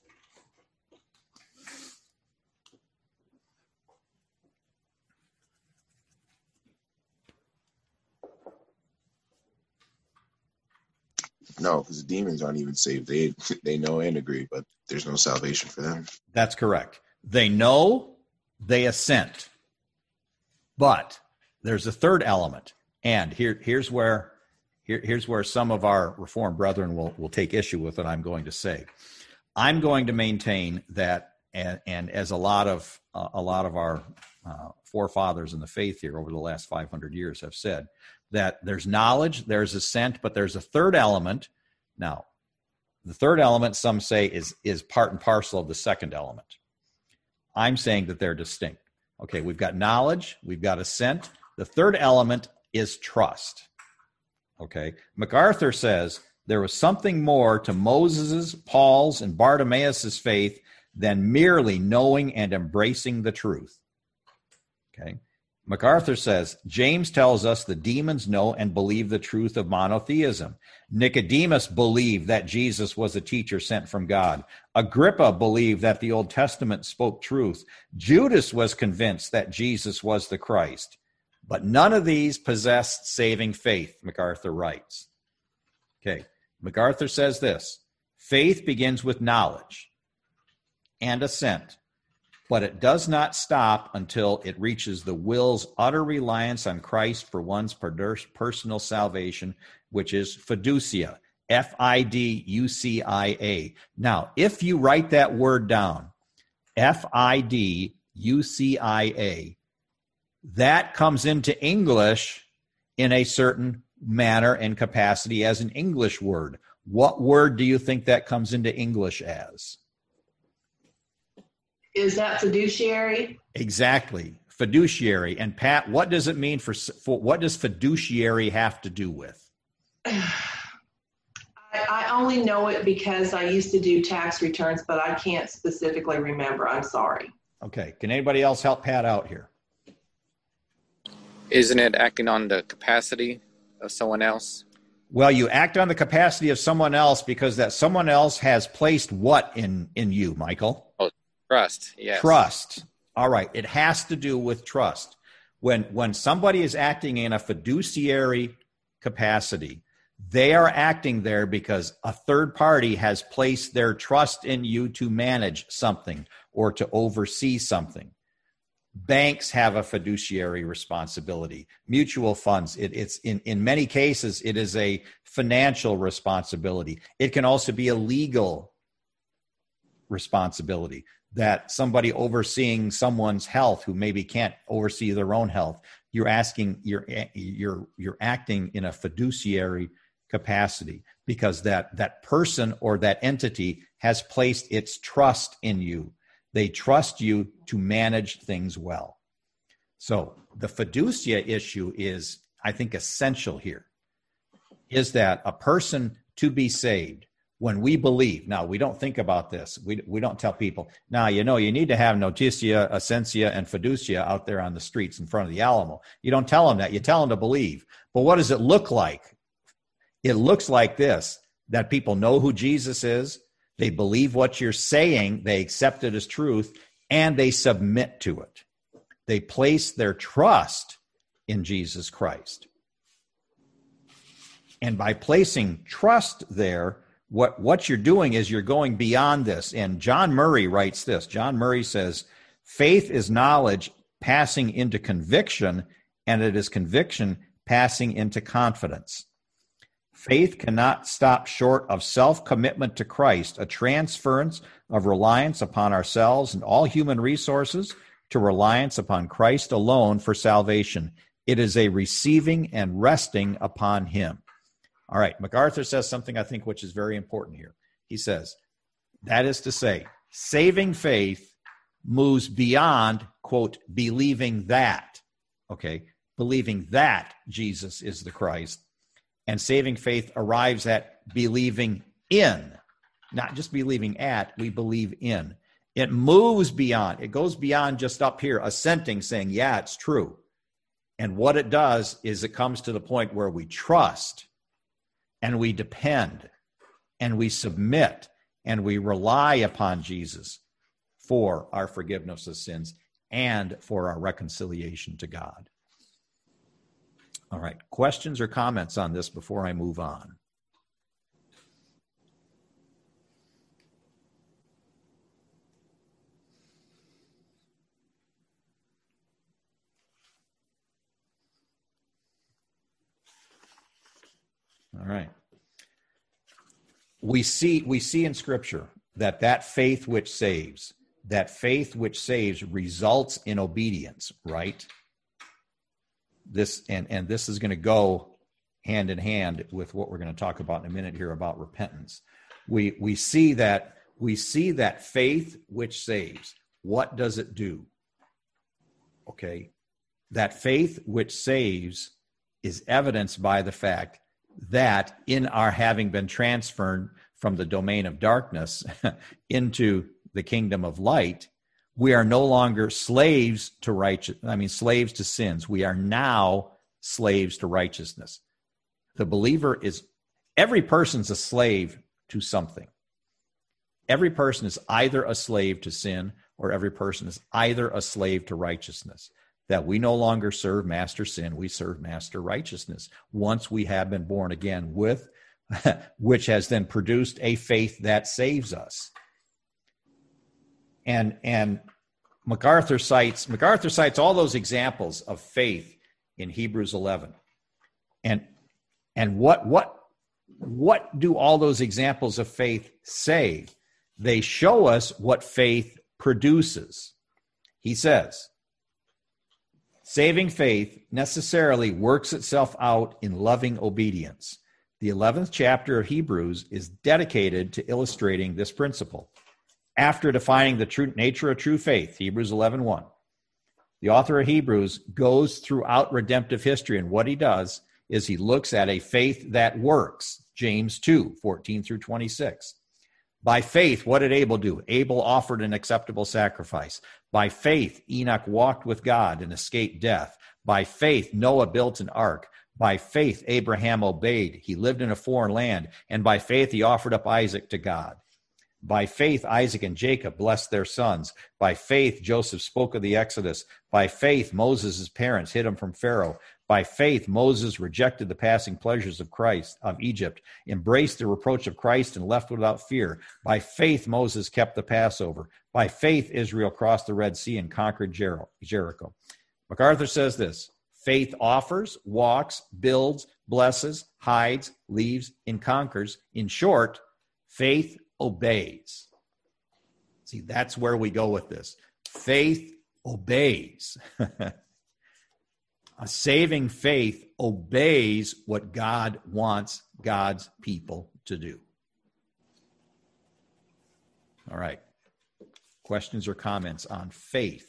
S4: No, because the demons aren't even saved. They know and agree, but there's no salvation for them.
S1: That's correct. They know, they assent. But there's a third element, and here's where some of our Reformed brethren will take issue with what I'm going to say. I'm going to maintain that, and as a lot of our forefathers in the faith here over the last 500 years have said, that there's knowledge, there's assent, but there's a third element. Now, the third element, some say, is part and parcel of the second element. I'm saying that they're distinct. Okay, we've got knowledge, we've got assent. The third element is trust. Okay, MacArthur says there was something more to Moses's, Paul's, and Bartimaeus' faith than merely knowing and embracing the truth. Okay. MacArthur says, James tells us the demons know and believe the truth of monotheism. Nicodemus believed that Jesus was a teacher sent from God. Agrippa believed that the Old Testament spoke truth. Judas was convinced that Jesus was the Christ. But none of these possessed saving faith, MacArthur writes. Okay, MacArthur says this, faith begins with knowledge and assent, but it does not stop until it reaches the will's utter reliance on Christ for one's personal salvation, which is fiducia, F-I-D-U-C-I-A. Now, if you write that word down, F-I-D-U-C-I-A, that comes into English in a certain manner and capacity as an English word. What word do you think that comes into English as?
S3: Is that fiduciary?
S1: Exactly. Fiduciary. And Pat, what does it mean for what does fiduciary have to do with?
S3: I only know it because I used to do tax returns, but I can't specifically remember. I'm sorry.
S1: Okay. Can anybody else help Pat out here?
S7: Isn't it acting on the capacity of someone else?
S1: Well, you act on the capacity of someone else because that someone else has placed what in you, Michael?
S7: Oh, trust, yes.
S1: Trust. All right. It has to do with trust. When somebody is acting in a fiduciary capacity, they are acting there because a third party has placed their trust in you to manage something or to oversee something. Banks have a fiduciary responsibility. Mutual funds, it's in many cases, it is a financial responsibility. It can also be a legal responsibility that somebody overseeing someone's health who maybe can't oversee their own health. You're acting in a fiduciary capacity because that person or that entity has placed its trust in you. They trust you to manage things well. So the fiducia issue is, I think, essential here, is that a person to be saved, when we believe, now we don't think about this. We don't tell people, now, you need to have noticia, essentia, and fiducia out there on the streets in front of the Alamo. You don't tell them that. You tell them to believe. But what does it look like? It looks like this, that people know who Jesus is. They believe what you're saying, they accept it as truth, and they submit to it. They place their trust in Jesus Christ. And by placing trust there, what you're doing is you're going beyond this. And John Murray writes this. John Murray says, faith is knowledge passing into conviction, and it is conviction passing into confidence. Faith cannot stop short of self-commitment to Christ, a transference of reliance upon ourselves and all human resources to reliance upon Christ alone for salvation. It is a receiving and resting upon him. All right, MacArthur says something I think which is very important here. He says, that is to say, saving faith moves beyond, quote, believing that, okay, believing that Jesus is the Christ, and saving faith arrives at believing in, not just believing at, we believe in. It moves beyond, it goes beyond just up here, assenting, saying, yeah, it's true. And what it does is it comes to the point where we trust and we depend and we submit and we rely upon Jesus for our forgiveness of sins and for our reconciliation to God. All right, questions or comments on this before I move on? All right. We see in Scripture that faith which saves results in obedience, right? This and this is going to go hand in hand with what we're going to talk about in a minute here about repentance. We see that faith which saves. What does it do? Okay, that faith which saves is evidenced by the fact that in our having been transferred from the domain of darkness into the kingdom of light, we are no longer slaves to sins. We are now slaves to righteousness. The believer every person's a slave to something. Every person is either a slave to sin or every person is either a slave to righteousness. That we no longer serve master sin, we serve master righteousness. Once we have been born again with, which has then produced a faith that saves us. And MacArthur cites all those examples of faith in Hebrews 11. And what do all those examples of faith say? They show us what faith produces. He says, saving faith necessarily works itself out in loving obedience. The 11th chapter of Hebrews is dedicated to illustrating this principle. After defining the true nature of true faith, Hebrews 11:1, the author of Hebrews goes throughout redemptive history, and what he does is he looks at a faith that works, James 2:14 through 26. By faith, what did Abel do? Abel offered an acceptable sacrifice. By faith, Enoch walked with God and escaped death. By faith, Noah built an ark. By faith, Abraham obeyed. He lived in a foreign land, and by faith, he offered up Isaac to God. By faith, Isaac and Jacob blessed their sons. By faith, Joseph spoke of the Exodus. By faith, Moses' parents hid him from Pharaoh. By faith, Moses rejected the passing pleasures of Egypt, embraced the reproach of Christ, and left without fear. By faith, Moses kept the Passover. By faith, Israel crossed the Red Sea and conquered Jericho. MacArthur says this: faith offers, walks, builds, blesses, hides, leaves, and conquers. In short, faith obeys. See, that's where we go with this. Faith obeys. A saving faith obeys what God wants God's people to do. All right. Questions or comments on faith?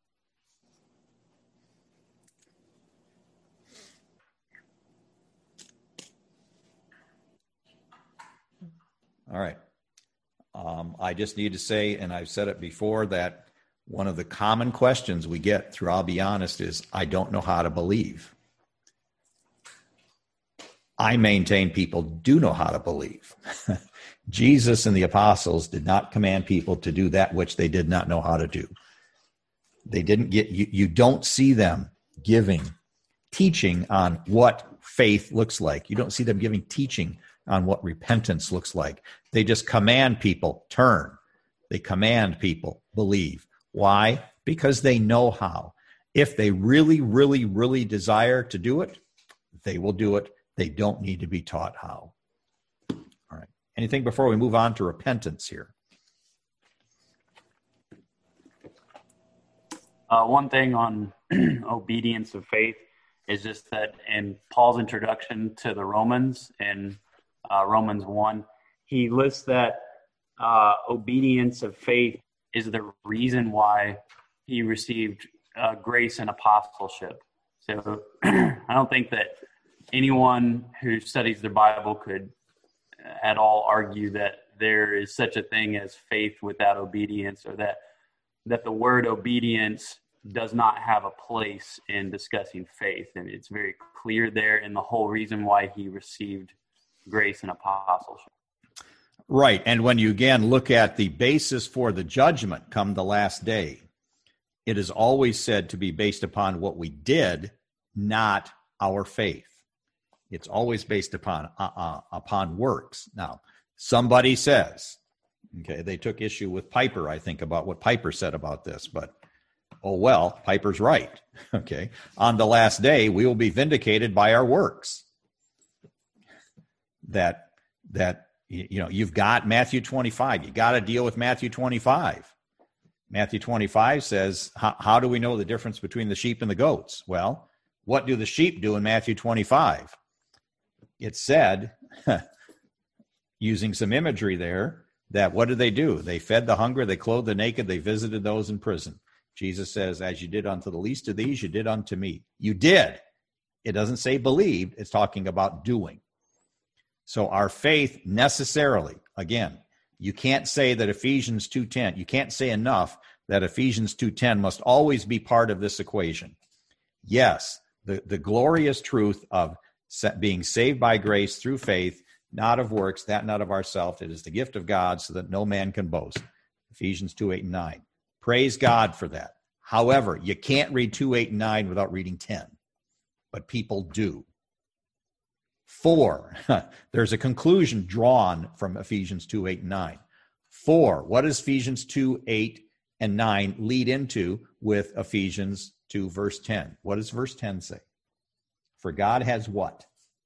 S1: All right. I just need to say, and I've said it before, that one of the common questions we get through, I'll be honest, is I don't know how to believe. I maintain people do know how to believe. Jesus and the apostles did not command people to do that which they did not know how to do. They didn't get, you don't see them teaching on what faith looks like. You don't see them giving teaching on what repentance looks like. They just command people, turn. They command people, believe. Why? Because they know how. If they really, really, really desire to do it, they will do it. They don't need to be taught how. All right. Anything before we move on to repentance here?
S2: One thing on obedience of faith is just that in Paul's introduction to the Romans, in Romans 1, he lists that obedience of faith is the reason why he received grace and apostleship. So I don't think that anyone who studies the Bible could at all argue that there is such a thing as faith without obedience, or that the word obedience does not have a place in discussing faith. And it's very clear there in the whole reason why he received grace and apostleship.
S1: Right. And when you again look at the basis for the judgment come the last day, it is always said to be based upon what we did, not our faith. It's always based upon works. Now, somebody says, okay, they took issue with Piper, I think, about what Piper said about this, but oh, well, Piper's right. Okay. On the last day, we will be vindicated by our works. That you've got Matthew 25. You got to deal with Matthew 25. Matthew 25 says, how do we know the difference between the sheep and the goats? Well, what do the sheep do in Matthew 25? It said, using some imagery there, that what did they do? They fed the hungry, they clothed the naked, they visited those in prison. Jesus says, as you did unto the least of these, you did unto me. You did. It doesn't say believed. It's talking about doing. So our faith necessarily, again, you can't say that Ephesians 2:10, you can't say enough that Ephesians 2:10 must always be part of this equation. Yes, the glorious truth of being saved by grace through faith, not of works, that not of ourselves. It is the gift of God so that no man can boast. Ephesians 2:8-9. Praise God for that. However, you can't read 2:8-9 without reading 10, but people do. 4, there's a conclusion drawn from Ephesians 2:8-9. 4, what does Ephesians 2:8-9 lead into with Ephesians 2, verse 10? What does verse 10 say? For God has what?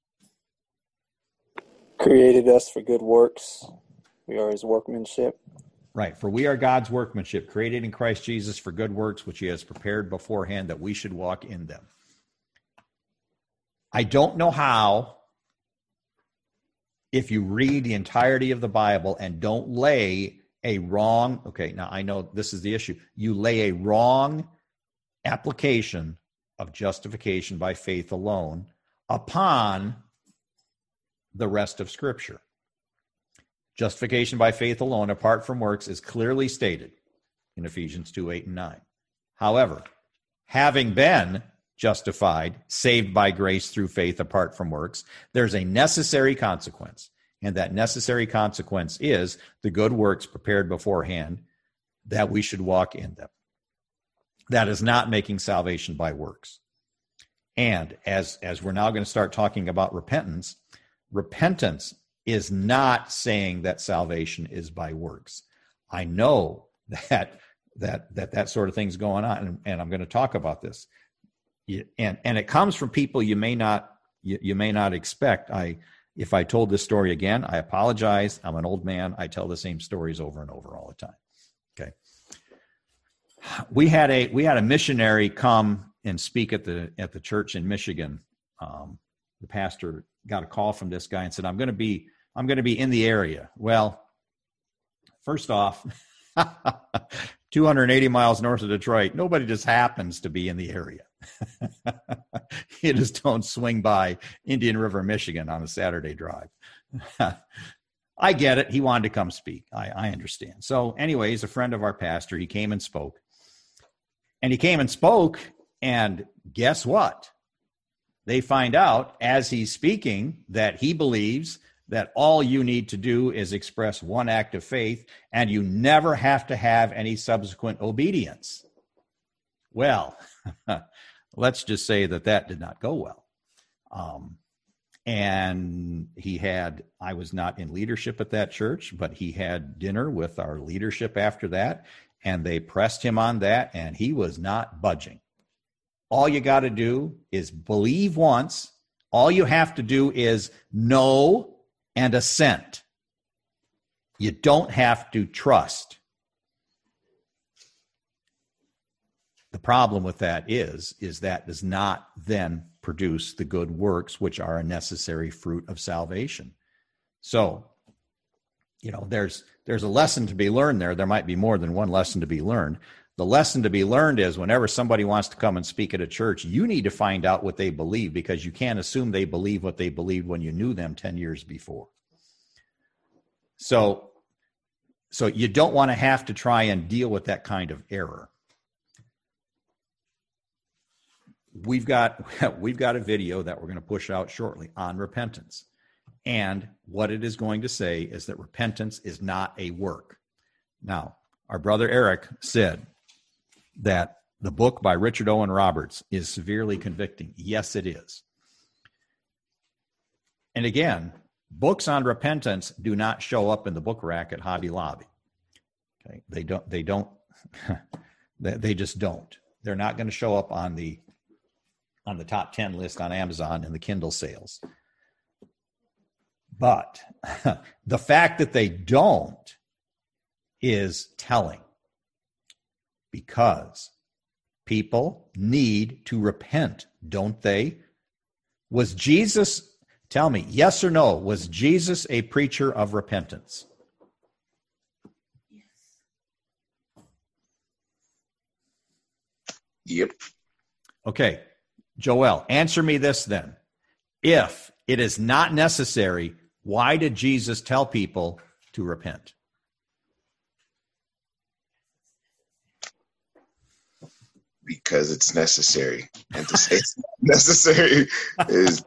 S5: Created us for good works. We are his workmanship.
S1: Right. For we are God's workmanship, created in Christ Jesus for good works, which he has prepared beforehand that we should walk in them. I don't know how, if you read the entirety of the Bible and don't lay a wrong, okay, now I know this is the issue. You lay a wrong application of justification by faith alone upon the rest of Scripture. Justification by faith alone, apart from works, is clearly stated in Ephesians 2:8-9. However, having been justified, saved by grace through faith apart from works, there's a necessary consequence. And that necessary consequence is the good works prepared beforehand that we should walk in them. That is not making salvation by works. And as we're now going to start talking about repentance, repentance is not saying that salvation is by works. I know that sort of thing's going on, and I'm going to talk about this. And it comes from people you may not expect. If I told this story again, I apologize. I'm an old man. I tell the same stories over and over all the time. Okay. We had a missionary come and speak at the church in Michigan. The pastor got a call from this guy and said, I'm going to be in the area. Well, first off, 280 miles north of Detroit, nobody just happens to be in the area. You just don't swing by Indian River, Michigan on a Saturday drive. I get it. He wanted to come speak. I understand. So anyways, a friend of our pastor, he came and spoke. And guess what? They find out as he's speaking that he believes that all you need to do is express one act of faith and you never have to have any subsequent obedience. Well, let's just say that did not go well. And I was not in leadership at that church, but he had dinner with our leadership after that, and they pressed him on that, and he was not budging. All you got to do is believe once. All you have to do is know and assent. You don't have to trust. The problem with that is that does not then produce the good works which are a necessary fruit of salvation. So, there's a lesson to be learned there. There might be more than one lesson to be learned. The lesson to be learned is whenever somebody wants to come and speak at a church, you need to find out what they believe, because you can't assume they believe what they believed when you knew them 10 years before. So you don't want to have to try and deal with that kind of error. We've got a video that we're going to push out shortly on repentance. And what it is going to say is that repentance is not a work. Now, our brother Eric said that the book by Richard Owen Roberts is severely convicting. Yes, it is. And again, books on repentance do not show up in the book rack at Hobby Lobby. Okay, they just don't. They're not going to show up on the top 10 list on Amazon in the Kindle sales. But the fact that they don't is telling, because people need to repent, don't they? Was Jesus, tell me, yes or no, was Jesus a preacher of repentance?
S4: Yep.
S1: Okay, Joel, answer me this then. If it is not necessary, why did Jesus tell people to repent?
S4: Because it's necessary. And to say it's not necessary is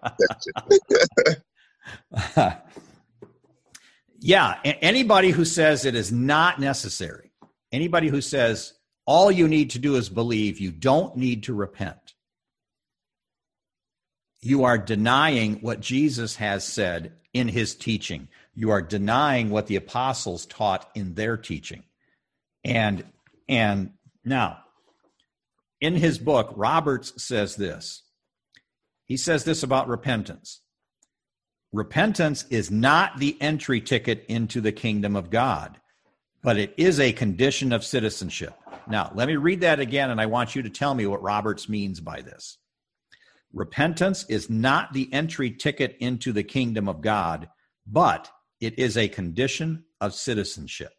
S1: Yeah, anybody who says it is not necessary, anybody who says all you need to do is believe, you don't need to repent, you are denying what Jesus has said in his teaching. You are denying what the apostles taught in their teaching. And now, in his book, Roberts says this. He says this about repentance. Repentance is not the entry ticket into the kingdom of God, but it is a condition of citizenship. Now, let me read that again, and I want you to tell me what Roberts means by this. Repentance is not the entry ticket into the kingdom of God, but it is a condition of citizenship.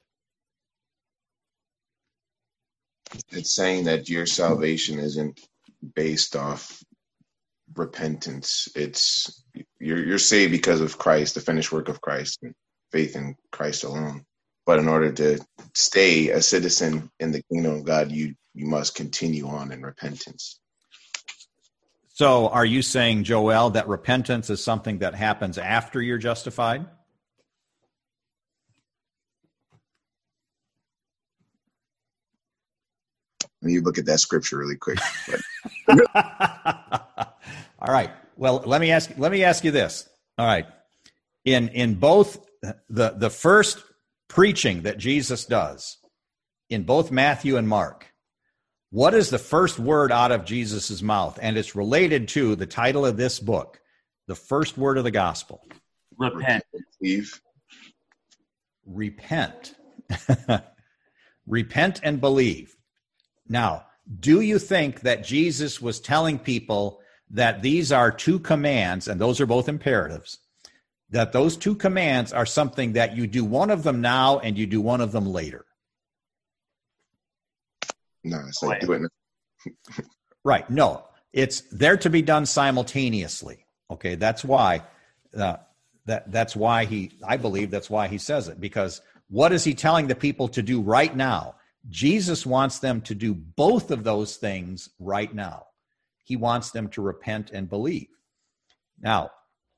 S4: It's saying that your salvation isn't based off repentance. It's you're saved because of Christ, the finished work of Christ, and faith in Christ alone. But in order to stay a citizen in the kingdom of God, you must continue on in repentance.
S1: So are you saying, Joel, that repentance is something that happens after you're justified?
S4: Let me look at that scripture really quick.
S1: All right. Well, let me ask you this. All right. In both the first preaching that Jesus does, in both Matthew and Mark, what is the first word out of Jesus' mouth? And it's related to the title of this book, the first word of the gospel.
S2: Repent.
S4: Believe.
S1: Repent. Repent and believe. Now, do you think that Jesus was telling people that these are two commands, and those are both imperatives, that those two commands are something that you do one of them now and you do one of them later?
S4: No, it's like doing it.
S1: Right. No, it's there to be done simultaneously. Okay, that's why that's why I believe that's why he says it, because what is he telling the people to do right now? Jesus wants them to do both of those things right now. He wants them to repent and believe. Now,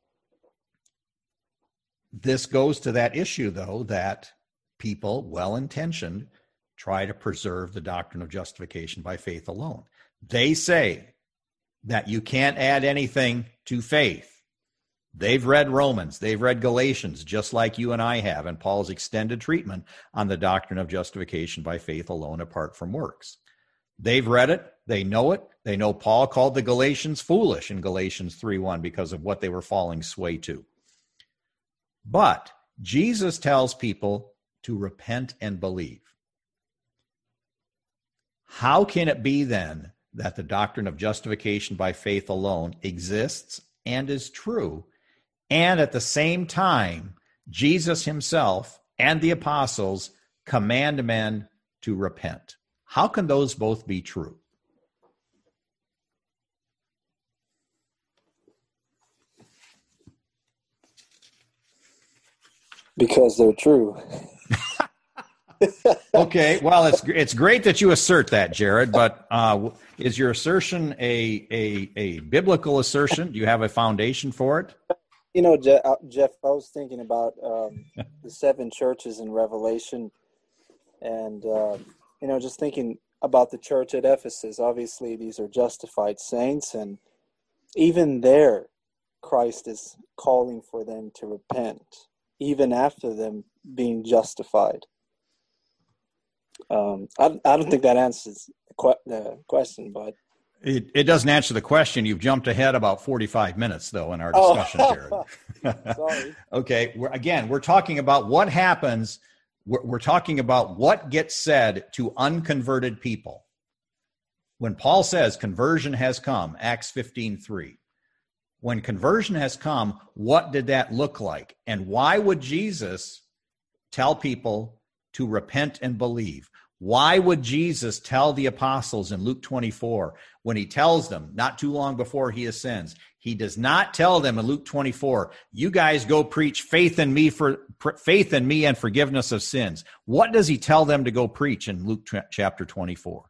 S1: this goes to that issue, though, that people, well-intentioned, try to preserve the doctrine of justification by faith alone. They say that you can't add anything to faith. They've read Romans, they've read Galatians, just like you and I have, and Paul's extended treatment on the doctrine of justification by faith alone apart from works. They've read it, they know it, They know Paul called the Galatians foolish in Galatians 3:1 because of what they were falling sway to. But Jesus tells people to repent and believe. How can it be then that the doctrine of justification by faith alone exists and is true, and at the same time, Jesus himself and the apostles command men to repent? How can those both be true?
S5: Because they're true.
S1: Okay, well, it's great that you assert that, Jared, but is your assertion a biblical assertion? Do you have a foundation for it?
S5: You know, Jeff, I was thinking about the 7 churches in Revelation, and, just thinking about the church at Ephesus. Obviously, these are justified saints, and even there, Christ is calling for them to repent, even after them being justified. I don't think that answers the question, but
S1: it doesn't answer the question. You've jumped ahead about 45 minutes, though, in our discussion, Jared.
S5: Sorry.
S1: Okay. We're talking about what happens. We're talking about what gets said to unconverted people. When Paul says conversion has come, Acts 15:3. When conversion has come, what did that look like? And why would Jesus tell people to repent and believe? Why would Jesus tell the apostles in Luke 24, when he tells them not too long before he ascends, he does not tell them in Luke 24, you guys go preach faith in me and forgiveness of sins. What does he tell them to go preach in Luke chapter 24?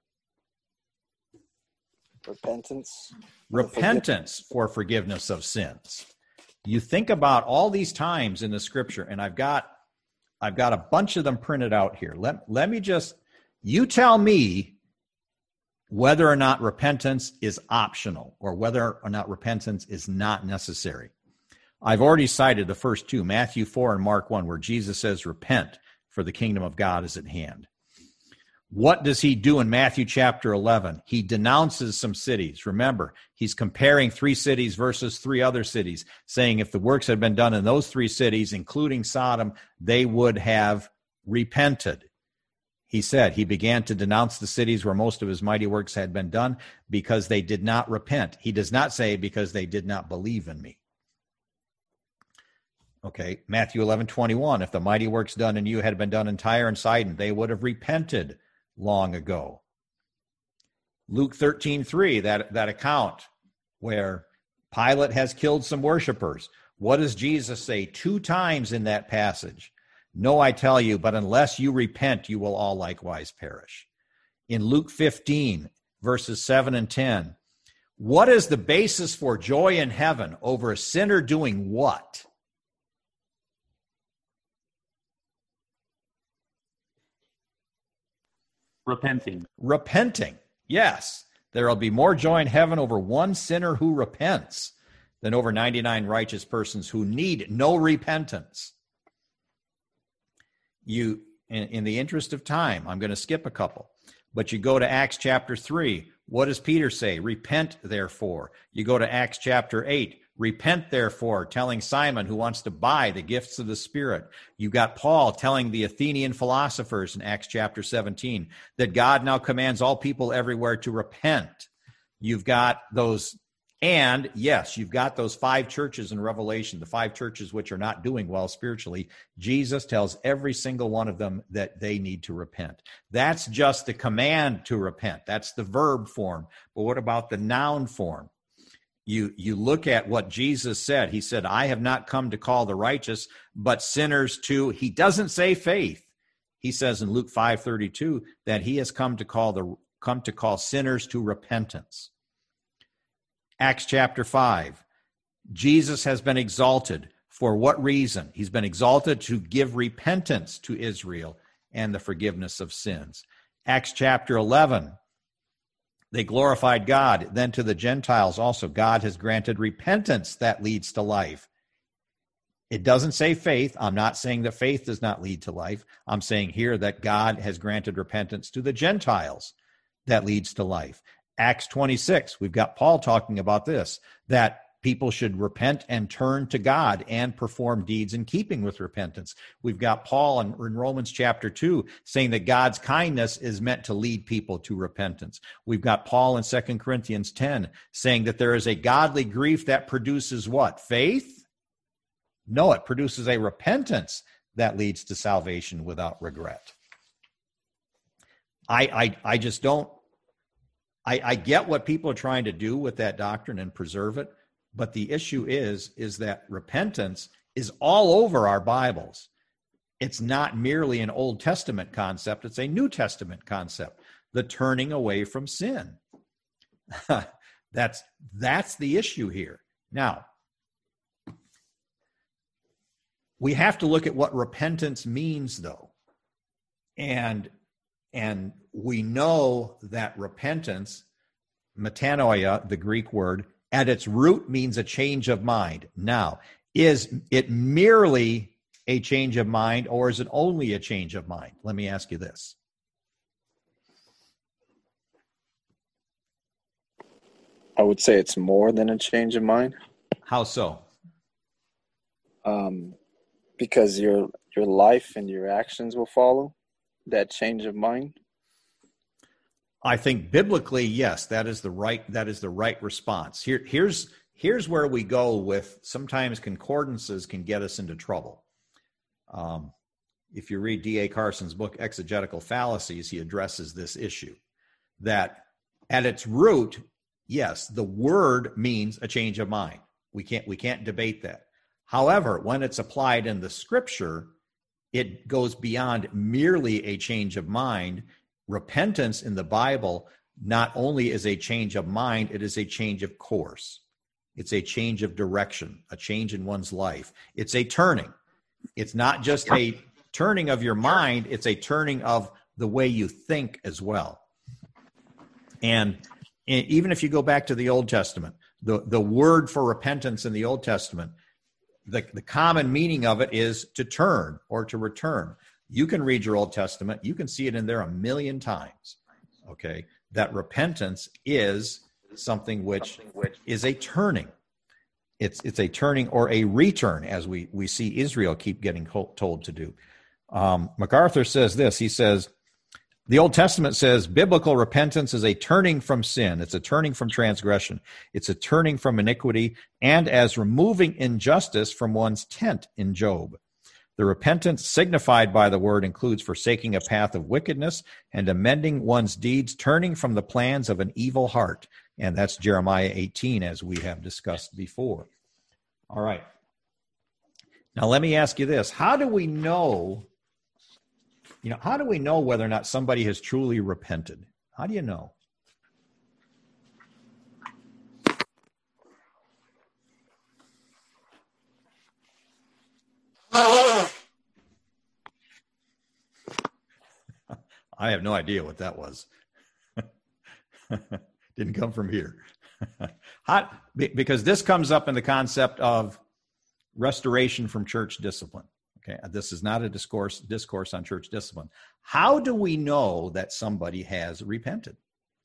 S1: Repentance for forgiveness of sins. You think about all these times in the scripture, and I've got a bunch of them printed out here. Let me just, you tell me whether or not repentance is optional or whether or not repentance is not necessary. I've already cited the first 2, Matthew 4 and Mark 1, where Jesus says, repent, for the kingdom of God is at hand. What does he do in Matthew chapter 11? He denounces some cities. Remember, he's comparing 3 cities versus 3 other cities, saying if the works had been done in those 3 cities, including Sodom, they would have repented. He said he began to denounce the cities where most of his mighty works had been done because they did not repent. He does not say because they did not believe in me. Okay, Matthew 11:21, if the mighty works done in you had been done in Tyre and Sidon, they would have repented long ago. Luke 13:3, that account where Pilate has killed some worshipers. What does Jesus say 2 times in that passage? No, I tell you, but unless you repent, you will all likewise perish. In Luke 15, verses 7 and 10, what is the basis for joy in heaven over a sinner doing what? Repenting. Yes. There will be more joy in heaven over one sinner who repents than over 99 righteous persons who need no repentance. In the interest of time, I'm going to skip a couple. But you go to Acts chapter 3. What does Peter say? Repent, therefore. You go to Acts chapter 8. Repent, therefore, telling Simon who wants to buy the gifts of the Spirit. You got Paul telling the Athenian philosophers in Acts chapter 17 that God now commands all people everywhere to repent. You've got those, and yes, you've got those 5 churches in Revelation, the 5 churches which are not doing well spiritually. Jesus tells every single one of them that they need to repent. That's just the command to repent. That's the verb form. But what about the noun form? You look at what Jesus said. He said, I have not come to call the righteous, but sinners to, he doesn't say faith. He says in Luke 5:32 that he has come to call sinners to repentance. Acts chapter 5, Jesus has been exalted. For what reason? He's been exalted to give repentance to Israel and the forgiveness of sins. Acts chapter 11, they glorified God. Then to the Gentiles also, God has granted repentance that leads to life. It doesn't say faith. I'm not saying that faith does not lead to life. I'm saying here that God has granted repentance to the Gentiles that leads to life. Acts 26, we've got Paul talking about this, that people should repent and turn to God and perform deeds in keeping with repentance. We've got Paul in Romans chapter 2 saying that God's kindness is meant to lead people to repentance. We've got Paul in 2 Corinthians 10 saying that there is a godly grief that produces what? Faith? No, it produces a repentance that leads to salvation without regret. I just don't, I get what people are trying to do with that doctrine and preserve it. But the issue is that repentance is all over our Bibles. It's not merely an Old Testament concept. It's a New Testament concept, the turning away from sin. That's the issue here. Now, we have to look at what repentance means, though. And we know that repentance, metanoia, the Greek word, at its root means a change of mind. Now, is it merely a change of mind, or is it only a change of mind? Let me ask you this.
S5: I would say it's more than a change of mind.
S1: How so?
S5: Because your life and your actions will follow that change of mind.
S1: I think biblically, yes, that is the right response. Here's where we go with sometimes concordances can get us into trouble. If you read D.A. Carson's book, Exegetical Fallacies, he addresses this issue. That at its root, yes, the word means a change of mind. We can't debate that. However, when it's applied in the scripture, it goes beyond merely a change of mind. Repentance in the Bible not only is a change of mind, it is a change of course. It's a change of direction, a change in one's life. It's a turning. It's not just a turning of your mind, it's a turning of the way you think as well. And even if you go back to the Old Testament, the word for repentance in the Old Testament, the common meaning of it is to turn or to return. You can read your Old Testament. You can see it in there 1,000,000 times, okay? That repentance is something which is a turning. It's a turning or a return, as we see Israel keep getting told to do. MacArthur says this. He says, the Old Testament says biblical repentance is a turning from sin. It's a turning from transgression. It's a turning from iniquity, and as removing injustice from one's tent in Job. The repentance signified by the word includes forsaking a path of wickedness and amending one's deeds, turning from the plans of an evil heart. And that's Jeremiah 18, as we have discussed before. All right. Now, let me ask you this. How do we know whether or not somebody has truly repented? How do you know? I have no idea what that was. Didn't come from here. Because this comes up in the concept of restoration from church discipline. Okay, this is not a discourse on church discipline. How do we know that somebody has repented?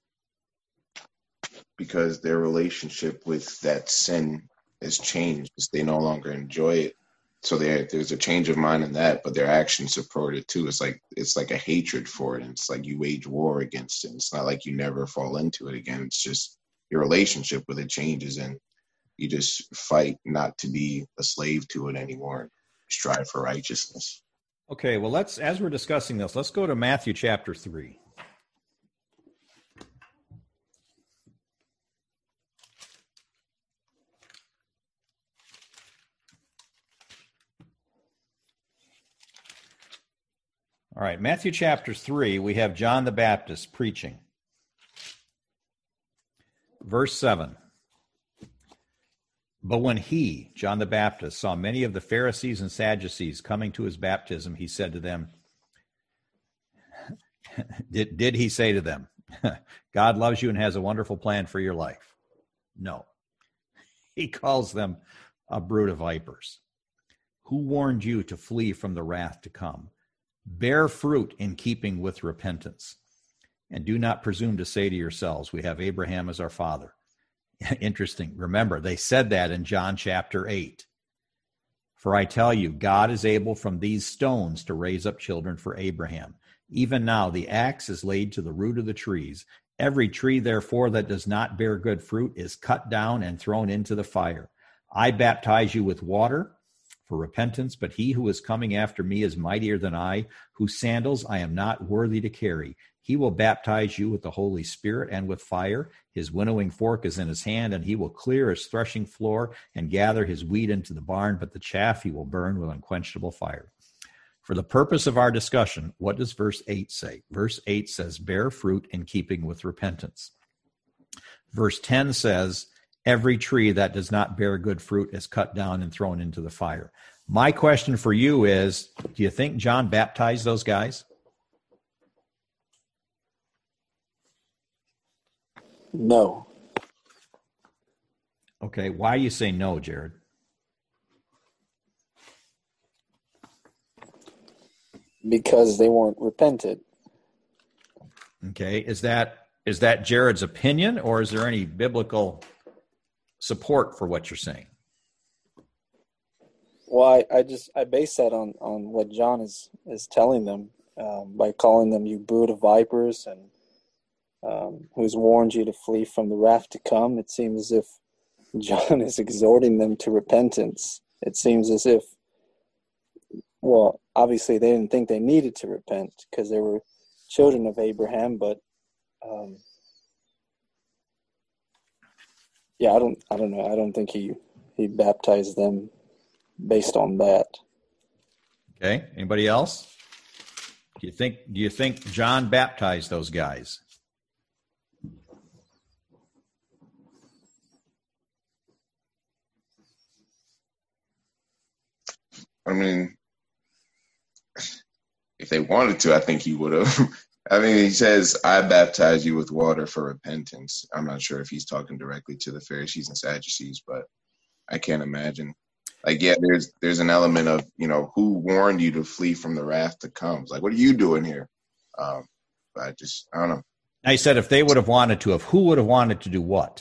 S4: Because their relationship with that sin has changed. They no longer enjoy it. So there's a change of mind in that, but their actions support it too. It's like a hatred for it. And it's like you wage war against it. It's not like you never fall into it again. It's just your relationship with it changes, and you just fight not to be a slave to it anymore. Strive for righteousness.
S1: Okay, well, as we're discussing this, let's go to Matthew chapter 3. All right, Matthew chapter 3, we have John the Baptist preaching. Verse 7. But when he, John the Baptist, saw many of the Pharisees and Sadducees coming to his baptism, he said to them, did he say to them, God loves you and has a wonderful plan for your life? No. He calls them a brood of vipers. Who warned you to flee from the wrath to come? Bear fruit in keeping with repentance. And do not presume to say to yourselves, we have Abraham as our father. Interesting. Remember, they said that in John chapter 8. For I tell you, God is able from these stones to raise up children for Abraham. Even now the axe is laid to the root of the trees. Every tree, therefore, that does not bear good fruit is cut down and thrown into the fire. I baptize you with water for repentance, but he who is coming after me is mightier than I, whose sandals I am not worthy to carry. He will baptize you with the Holy Spirit and with fire. His winnowing fork is in his hand, and he will clear his threshing floor and gather his wheat into the barn, but the chaff he will burn with unquenchable fire. For the purpose of our discussion, what does verse 8 say? Verse 8 says, bear fruit in keeping with repentance. Verse 10 says, every tree that does not bear good fruit is cut down and thrown into the fire. My question for you is, do you think John baptized those guys?
S5: No.
S1: Okay, why you say no, Jared?
S5: Because they weren't repentant.
S1: Okay, is that Jared's opinion, or is there any biblical support for what you're saying?
S5: Well, I base that on what John is telling them by calling them you brood of vipers, and who's warned you to flee from the wrath to come. It seems as if John is exhorting them to repentance. It seems as if, well, obviously they didn't think they needed to repent because they were children of Abraham, but I don't know. I don't think he baptized them based on that.
S1: Okay. Anybody else? Do you think John baptized those guys?
S4: I mean, if they wanted to, I think he would have. I mean, he says, I baptize you with water for repentance. I'm not sure if he's talking directly to the Pharisees and Sadducees, but I can't imagine. Like, yeah, there's an element of, who warned you to flee from the wrath to come? It's like, what are you doing here? But I don't know.
S1: I said if they would have wanted to, who would have wanted to do what?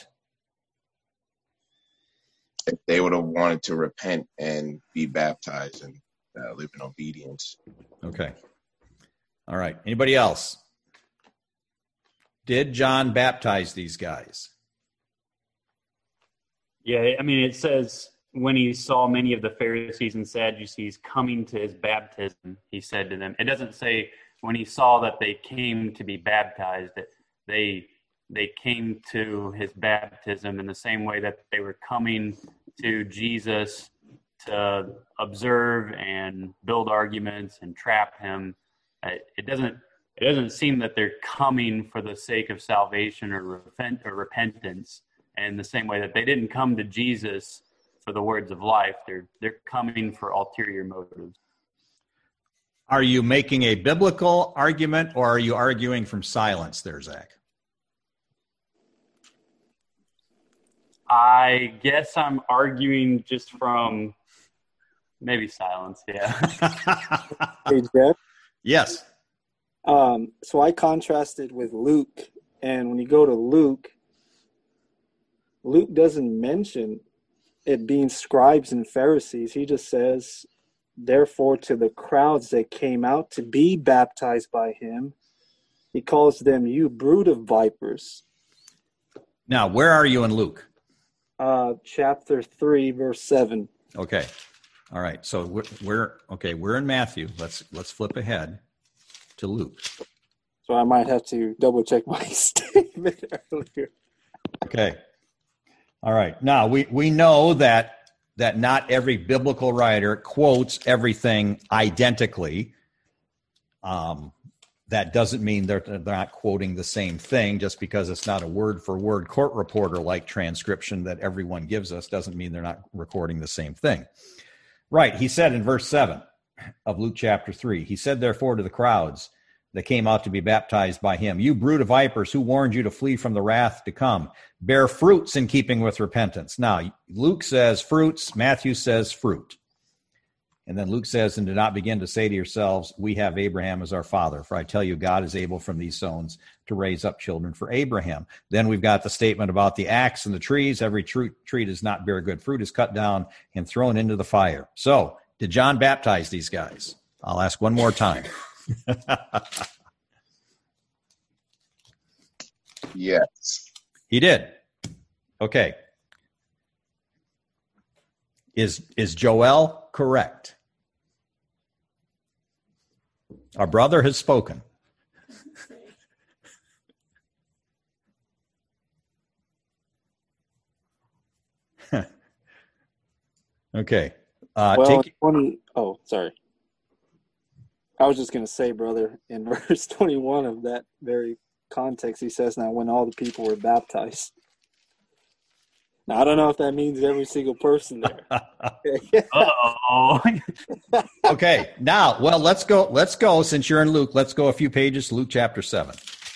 S4: If they would have wanted to repent and be baptized and live in obedience.
S1: Okay. All right. Anybody else? Did John baptize these guys?
S2: Yeah, I mean, it says when he saw many of the Pharisees and Sadducees coming to his baptism, he said to them, it doesn't say when he saw that they came to be baptized, that they came to his baptism in the same way that they were coming to Jesus to observe and build arguments and trap him. It doesn't seem that they're coming for the sake of salvation or repentance, and the same way that they didn't come to Jesus for the words of life. They're coming for ulterior motives.
S1: Are you making a biblical argument, or are you arguing from silence there, Zach?
S2: I guess I'm arguing just from maybe silence, yeah.
S5: Hey, Jeff?
S1: Yes.
S5: So I contrasted with Luke, and when you go to Luke doesn't mention it being scribes and Pharisees. He just says, therefore, to the crowds that came out to be baptized by him, he calls them, you brood of vipers.
S1: Now, where are you in Luke?
S5: Chapter 3, verse 7.
S1: Okay. All right. So we're in Matthew. Let's flip ahead to Luke.
S5: So I might have to double check my statement earlier.
S1: Okay. All right. Now we know that not every biblical writer quotes everything identically. That doesn't mean they're not quoting the same thing. Just because it's not a word-for-word court reporter like transcription that everyone gives us doesn't mean they're not recording the same thing. Right. He said in verse 7 of Luke chapter 3, he said, therefore, to the crowds that came out to be baptized by him, you brood of vipers, who warned you to flee from the wrath to come? Bear fruits in keeping with repentance. Now, Luke says fruits, Matthew says fruit. And then Luke says, and do not begin to say to yourselves, we have Abraham as our father. For I tell you, God is able from these stones to raise up children for Abraham. Then we've got the statement about the axe and the trees. Every tree does not bear good fruit is cut down and thrown into the fire. So did John baptize these guys? I'll ask one more time.
S4: Yes.
S1: He did. Okay. Is Joel correct? Our brother has spoken. Okay.
S5: Well, sorry. I was just going to say, brother, in verse 21 of that very context, he says, now when all the people were baptized. Now, I don't know if that means every single person there.
S2: Uh-oh.
S1: Okay. Now, well, let's go. Since you're in Luke, let's go a few pages to Luke chapter 7.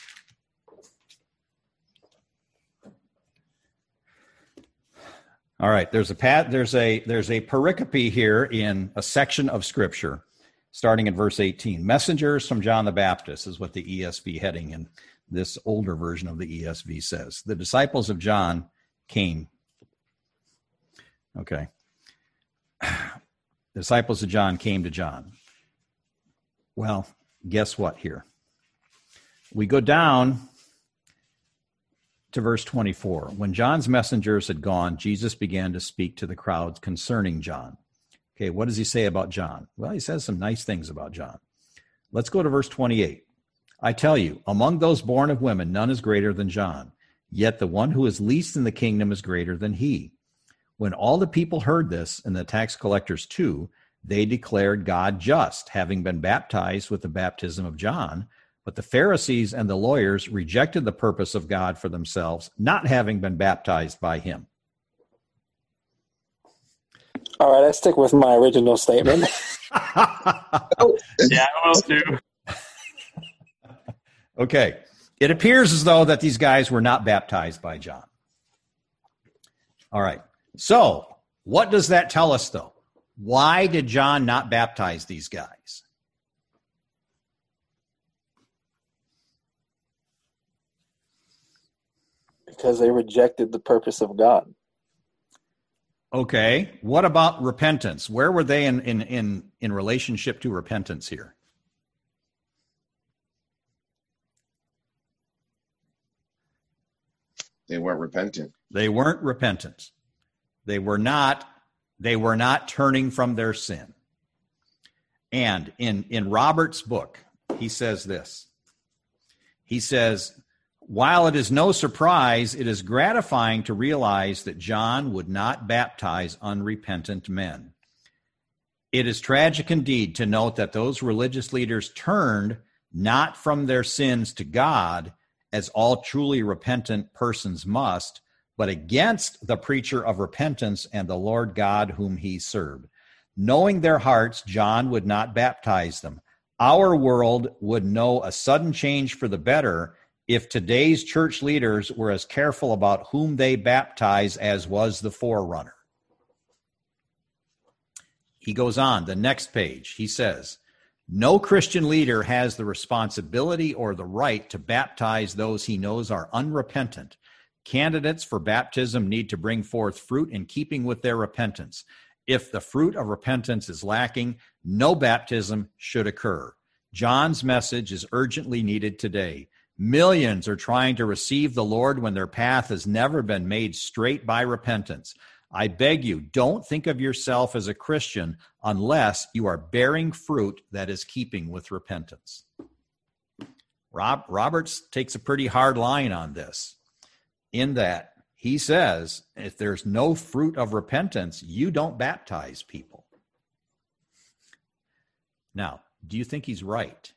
S1: All right. There's a pericope here in a section of Scripture, starting in verse 18. Messengers from John the Baptist is what the ESV heading in this older version of the ESV says. The disciples of John came. Okay. The disciples of John came to John. Well, guess what here? We go down to verse 24. When John's messengers had gone, Jesus began to speak to the crowds concerning John. Okay, what does he say about John? Well, he says some nice things about John. Let's go to verse 28. I tell you, among those born of women, none is greater than John. Yet the one who is least in the kingdom is greater than he. When all the people heard this, and the tax collectors too, they declared God just, having been baptized with the baptism of John. But the Pharisees and the lawyers rejected the purpose of God for themselves, not having been baptized by him.
S5: All right, I stick with my original statement.
S2: Yeah, I will too.
S1: Okay. It appears as though that these guys were not baptized by John. All right. So, what does that tell us, though? Why did John not baptize these guys?
S5: Because they rejected the purpose of God.
S1: Okay. What about repentance? Where were they in relationship to repentance here?
S4: They weren't repentant.
S1: They weren't repentant. They were not turning from their sin. And in Robert's book, he says this. He says, while it is no surprise, it is gratifying to realize that John would not baptize unrepentant men. It is tragic indeed to note that those religious leaders turned not from their sins to God, as all truly repentant persons must, but against the preacher of repentance and the Lord God whom he served. Knowing their hearts, John would not baptize them. Our world would know a sudden change for the better if today's church leaders were as careful about whom they baptize as was the forerunner. He goes on, the next page, he says, no Christian leader has the responsibility or the right to baptize those he knows are unrepentant. Candidates for baptism need to bring forth fruit in keeping with their repentance. If the fruit of repentance is lacking, no baptism should occur. John's message is urgently needed today. Millions are trying to receive the Lord when their path has never been made straight by repentance. I beg you, don't think of yourself as a Christian unless you are bearing fruit that is keeping with repentance. Roberts takes a pretty hard line on this, in that he says, if there's no fruit of repentance, you don't baptize people. Now, do you think he's right?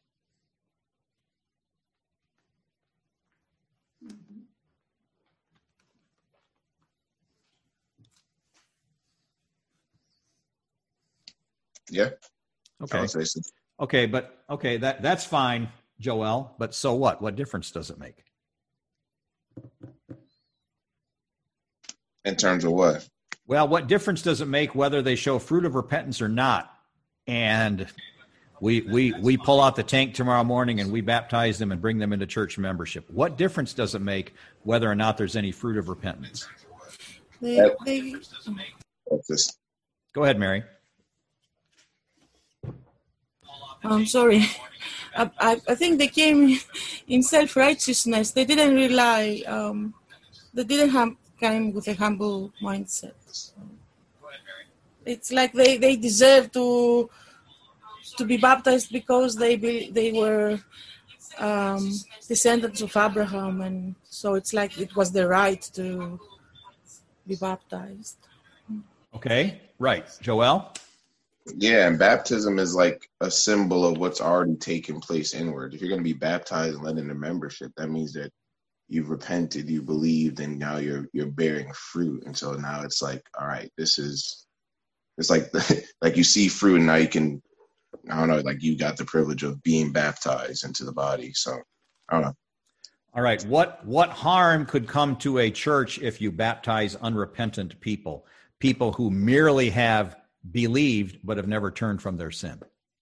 S4: Yeah.
S1: Okay.
S4: I would say so.
S1: Okay, that's fine, Joel, but so what? What difference does it make?
S4: In terms of what?
S1: Well, what difference does it make whether they show fruit of repentance or not and we pull out the tank tomorrow morning and we baptize them and bring them into church membership. What difference does it make whether or not there's any fruit of repentance?
S4: That's
S1: Go ahead, Mary.
S8: I'm sorry. I think they came in self-righteousness. They didn't rely. They didn't come with a humble mindset. It's like they deserve to be baptized because they were descendants of Abraham, and so it's like it was their right to be baptized.
S1: Okay, right. Joel?
S4: Yeah, and baptism is like a symbol of what's already taken place inward. If you're going to be baptized and led into membership, that means that you've repented, you believed, and now you're bearing fruit. And so now it's like, all right, it's like like you see fruit, and now you can, I don't know, like you got the privilege of being baptized into the body. So I don't know.
S1: All right. What harm could come to a church if you baptize unrepentant people who merely have believed but have never turned from their sin?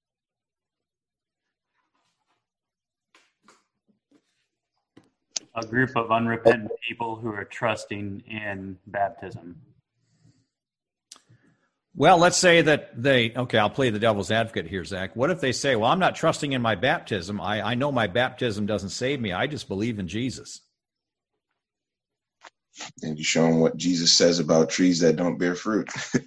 S2: A group of unrepentant people who are trusting in baptism.
S1: Well, let's say that I'll play the devil's advocate here, Zach. What if they say, well, I'm not trusting in my baptism. I know my baptism doesn't save me. I just believe in Jesus.
S4: And you show them what Jesus says about trees that don't bear fruit.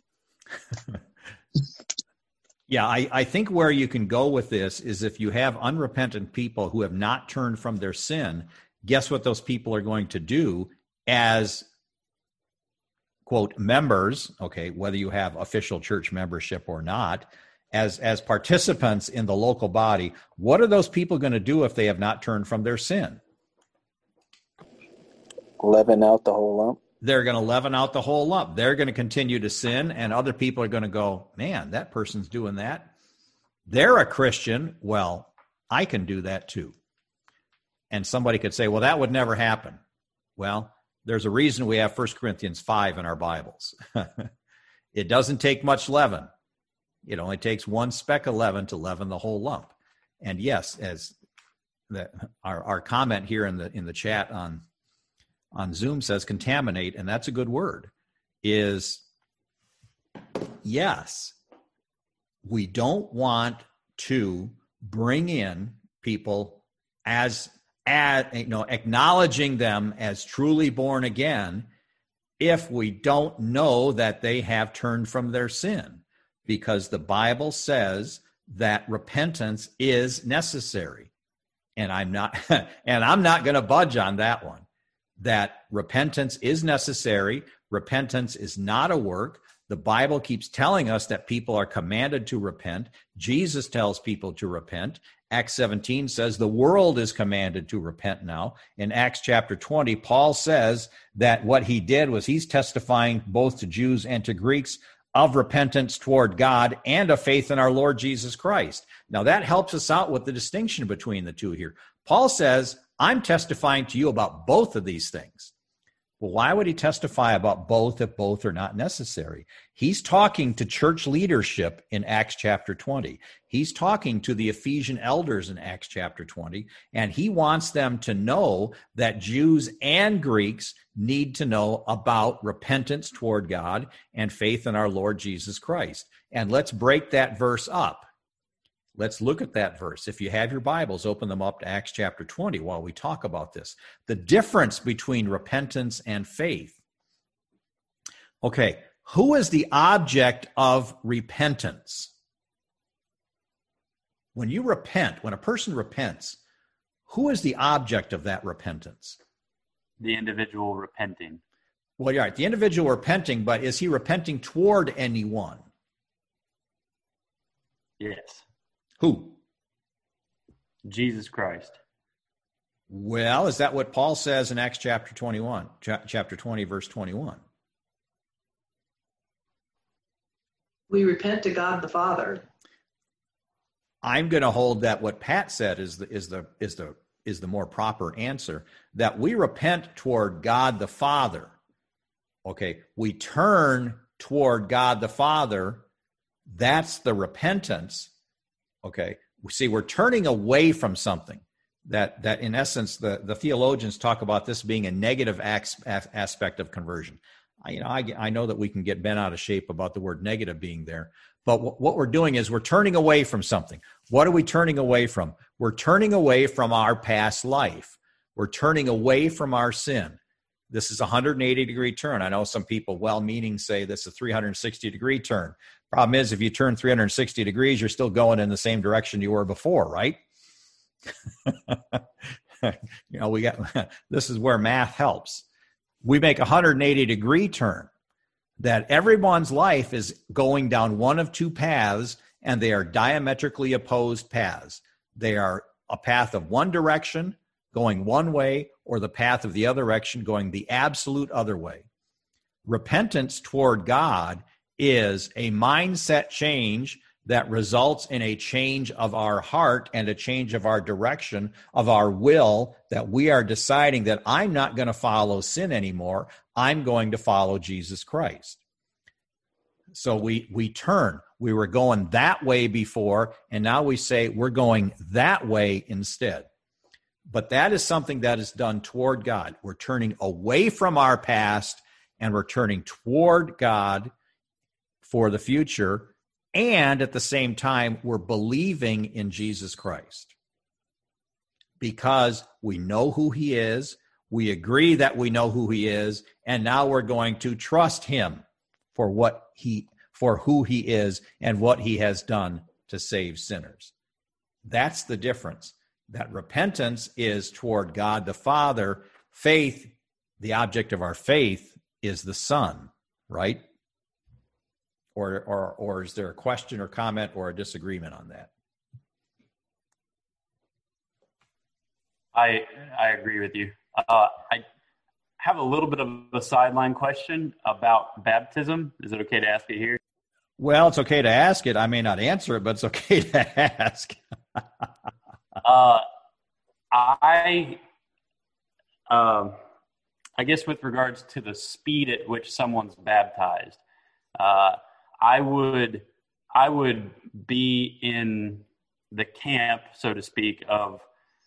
S1: Yeah, I think where you can go with this is if you have unrepentant people who have not turned from their sin, guess what those people are going to do as, quote, members, okay, whether you have official church membership or not, as participants in the local body, what are those people going to do if they have not turned from their sin?
S5: Leaven out the whole lump.
S1: They're going to leaven out the whole lump. They're going to continue to sin, and other people are going to go, man, that person's doing that. They're a Christian. Well, I can do that too. And somebody could say, well, that would never happen. Well, there's a reason we have 1 Corinthians 5 in our Bibles. It doesn't take much leaven. It only takes one speck of leaven to leaven the whole lump. And yes, as our comment here in the chat on Zoom says contaminate, and that's a good word, is yes, we don't want to bring in people as acknowledging them as truly born again if we don't know that they have turned from their sin, because the Bible says that repentance is necessary. And I'm not going to budge on that one. That repentance is necessary. Repentance is not a work. The Bible keeps telling us that people are commanded to repent. Jesus tells people to repent. Acts 17 says the world is commanded to repent now. In Acts chapter 20, Paul says that what he did was he's testifying both to Jews and to Greeks of repentance toward God and of faith in our Lord Jesus Christ. Now that helps us out with the distinction between the two here. Paul says, I'm testifying to you about both of these things. Well, why would he testify about both if both are not necessary? He's talking to church leadership in Acts chapter 20. He's talking to the Ephesian elders in Acts chapter 20, and he wants them to know that Jews and Greeks need to know about repentance toward God and faith in our Lord Jesus Christ. And let's break that verse up. Let's look at that verse. If you have your Bibles, open them up to Acts chapter 20 while we talk about this. The difference between repentance and faith. Okay, who is the object of repentance? When you repent, when a person repents, who is the object of that repentance?
S2: The individual repenting.
S1: Well, you're right. The individual repenting, but is he repenting toward anyone?
S2: Yes.
S1: Who?
S2: Jesus Christ.
S1: Well, is that what Paul says in Acts chapter 21, chapter 20, verse 21?
S3: We repent to God the Father.
S1: I'm going to hold that what Pat said is the more proper answer, that we repent toward God the Father. Okay, we turn toward God the Father That's the repentance. Okay. See, we're turning away from something that in essence, the theologians talk about this being a negative aspect of conversion. I know that we can get bent out of shape about the word negative being there, but what we're doing is we're turning away from something. What are we turning away from? We're turning away from our past life. We're turning away from our sin. This is a 180-degree turn. I know some people, well-meaning, say this is a 360-degree turn. Problem is, if you turn 360 degrees, you're still going in the same direction you were before, right? This is where math helps. We make a 180-degree turn that everyone's life is going down one of two paths, and they are diametrically opposed paths. They are a path of one direction going one way, or the path of the other direction going the absolute other way. Repentance toward God is a mindset change that results in a change of our heart and a change of our direction, of our will, that we are deciding that I'm not going to follow sin anymore. I'm going to follow Jesus Christ. So we turn. We were going that way before, and now we say we're going that way instead. But that is something that is done toward God. We're turning away from our past, and we're turning toward God for the future. And at the same time, we're believing in Jesus Christ because we know who he is. We agree that we know who he is. And now we're going to trust him for who he is and what he has done to save sinners. That's the difference. That repentance is toward God the Father. Faith, the object of our faith, is the Son, right? Or is there a question or comment or a disagreement on that?
S2: I agree with you. I have a little bit of a sideline question about baptism. Is it okay to ask it here?
S1: Well, it's okay to ask it. I may not answer it, but it's okay to ask.
S2: I guess with regards to the speed at which someone's baptized, I would be in the camp, so to speak, of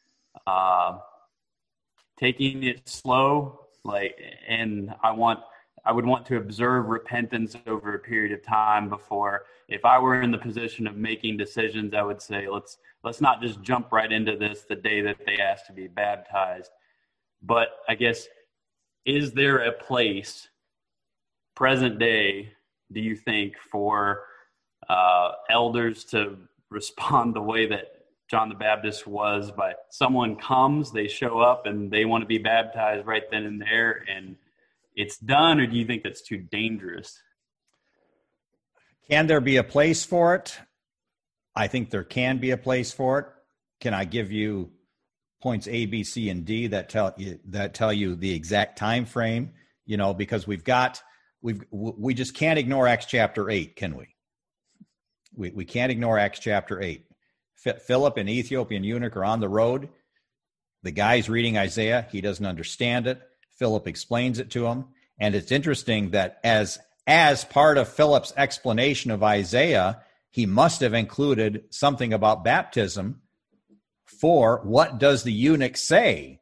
S2: taking it slow, and I would want to observe repentance over a period of time before. If I were in the position of making decisions, I would say let's not just jump right into this the day that they ask to be baptized. But I guess, is there a place, present day, do you think, for elders to respond the way that John the Baptist was, by someone comes, they show up, and they want to be baptized right then and there, and it's done? Or do you think that's too dangerous?
S1: Can there be a place for it? I think there can be a place for it. Can I give you points A, B, C, and D that tell you the exact time frame? Because we just can't ignore Acts chapter 8, can we? We can't ignore Acts chapter 8. Philip and the Ethiopian eunuch are on the road. The guy's reading Isaiah. He doesn't understand it. Philip explains it to him. And it's interesting that as part of Philip's explanation of Isaiah, he must have included something about baptism. For what does the eunuch say?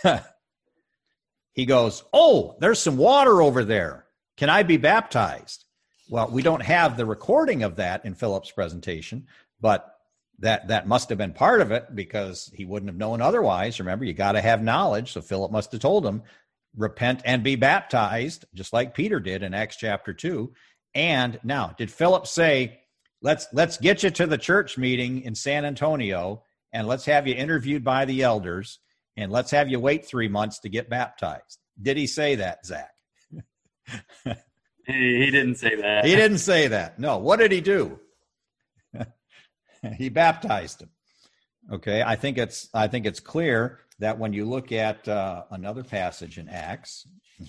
S1: He goes, "Oh, there's some water over there. Can I be baptized?" Well, we don't have the recording of that in Philip's presentation, but that must have been part of it, because he wouldn't have known otherwise. Remember, you got to have knowledge. So Philip must have told him, repent and be baptized, just like Peter did in Acts chapter 2. And now, did Philip say, let's get you to the church meeting in San Antonio, and let's have you interviewed by the elders, and let's have you wait 3 months to get baptized? Did he say that, Zach?
S2: He didn't say that.
S1: He didn't say that. No. What did he do? He baptized him. Okay. I think it's clear that when you look at another passage in Acts,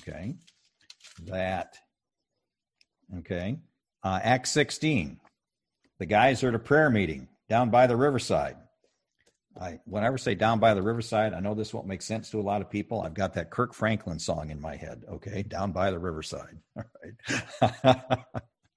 S1: Acts 16, the guys are at a prayer meeting down by the riverside. Whenever I say down by the riverside, I know this won't make sense to a lot of people. I've got that Kirk Franklin song in my head. Okay, down by the riverside. All right.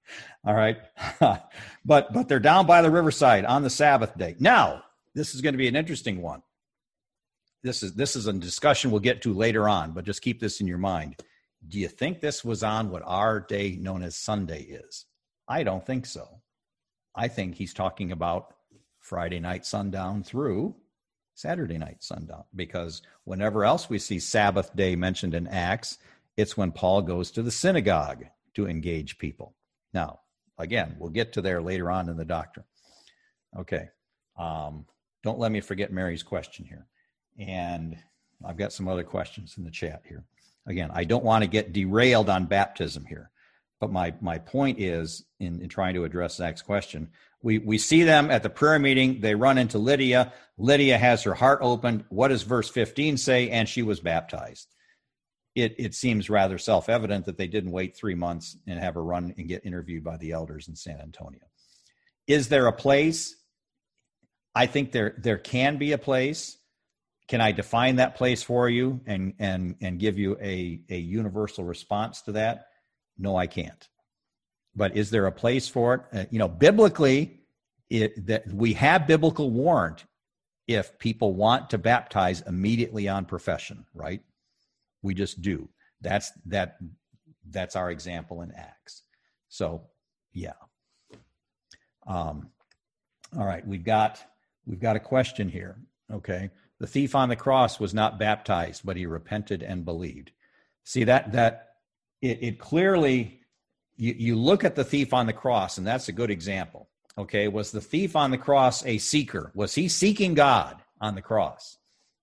S1: All right. but they're down by the riverside on the Sabbath day. Now, this is going to be an interesting one. This is a discussion we'll get to later on, but just keep this in your mind. Do you think this was on what our day known as Sunday is? I don't think so. I think he's talking about Friday night sundown through Saturday night sundown, because whenever else we see Sabbath day mentioned in Acts, it's when Paul goes to the synagogue to engage people. Now, again, we'll get to there later on in the doctrine. Okay. Don't let me forget Mary's question here. And I've got some other questions in the chat here. Again, I don't want to get derailed on baptism here, but my point is in trying to address Zach's question, we see them at the prayer meeting. They run into Lydia. Lydia has her heart opened. What does verse 15 say? And she was baptized. It seems rather self-evident that they didn't wait 3 months and have her run and get interviewed by the elders in San Antonio. Is there a place? I think there can be a place. Can I define that place for you and give you a universal response to that? No, I can't. But is there a place for it? Biblically, that we have biblical warrant if people want to baptize immediately on profession, right? We just do. That's our example in Acts. So, yeah. All right, we've got a question here. Okay. The thief on the cross was not baptized, but he repented and believed. See that it clearly, you look at the thief on the cross, and that's a good example. Okay. Was the thief on the cross a seeker? Was he seeking God on the cross?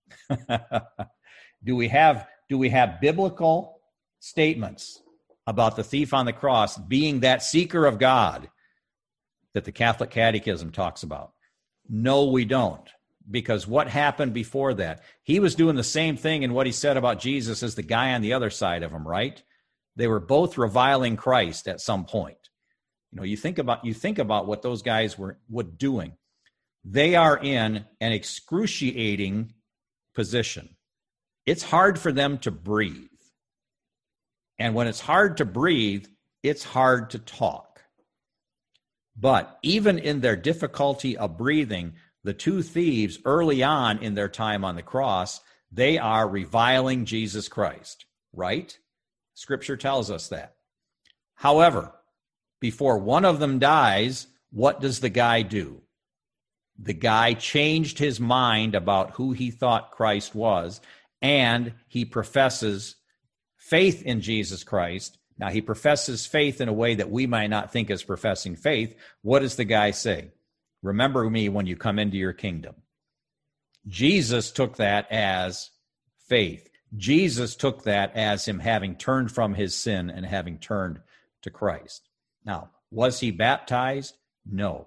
S1: Do we have biblical statements about the thief on the cross being that seeker of God that the Catholic Catechism talks about? No, we don't. Because what happened before that? He was doing the same thing in what he said about Jesus as the guy on the other side of him, right? They were both reviling Christ at some point. You think about what those guys were doing. They are in an excruciating position. It's hard for them to breathe. And when it's hard to breathe, it's hard to talk. But even in their difficulty of breathing, the two thieves early on in their time on the cross, they are reviling Jesus Christ, right? Scripture tells us that. However, before one of them dies, what does the guy do? The guy changed his mind about who he thought Christ was, and he professes faith in Jesus Christ. Now, he professes faith in a way that we might not think as professing faith. What does the guy say? Remember me when you come into your kingdom. Jesus took that as faith. Jesus took that as him having turned from his sin and having turned to Christ. Now, was he baptized? No.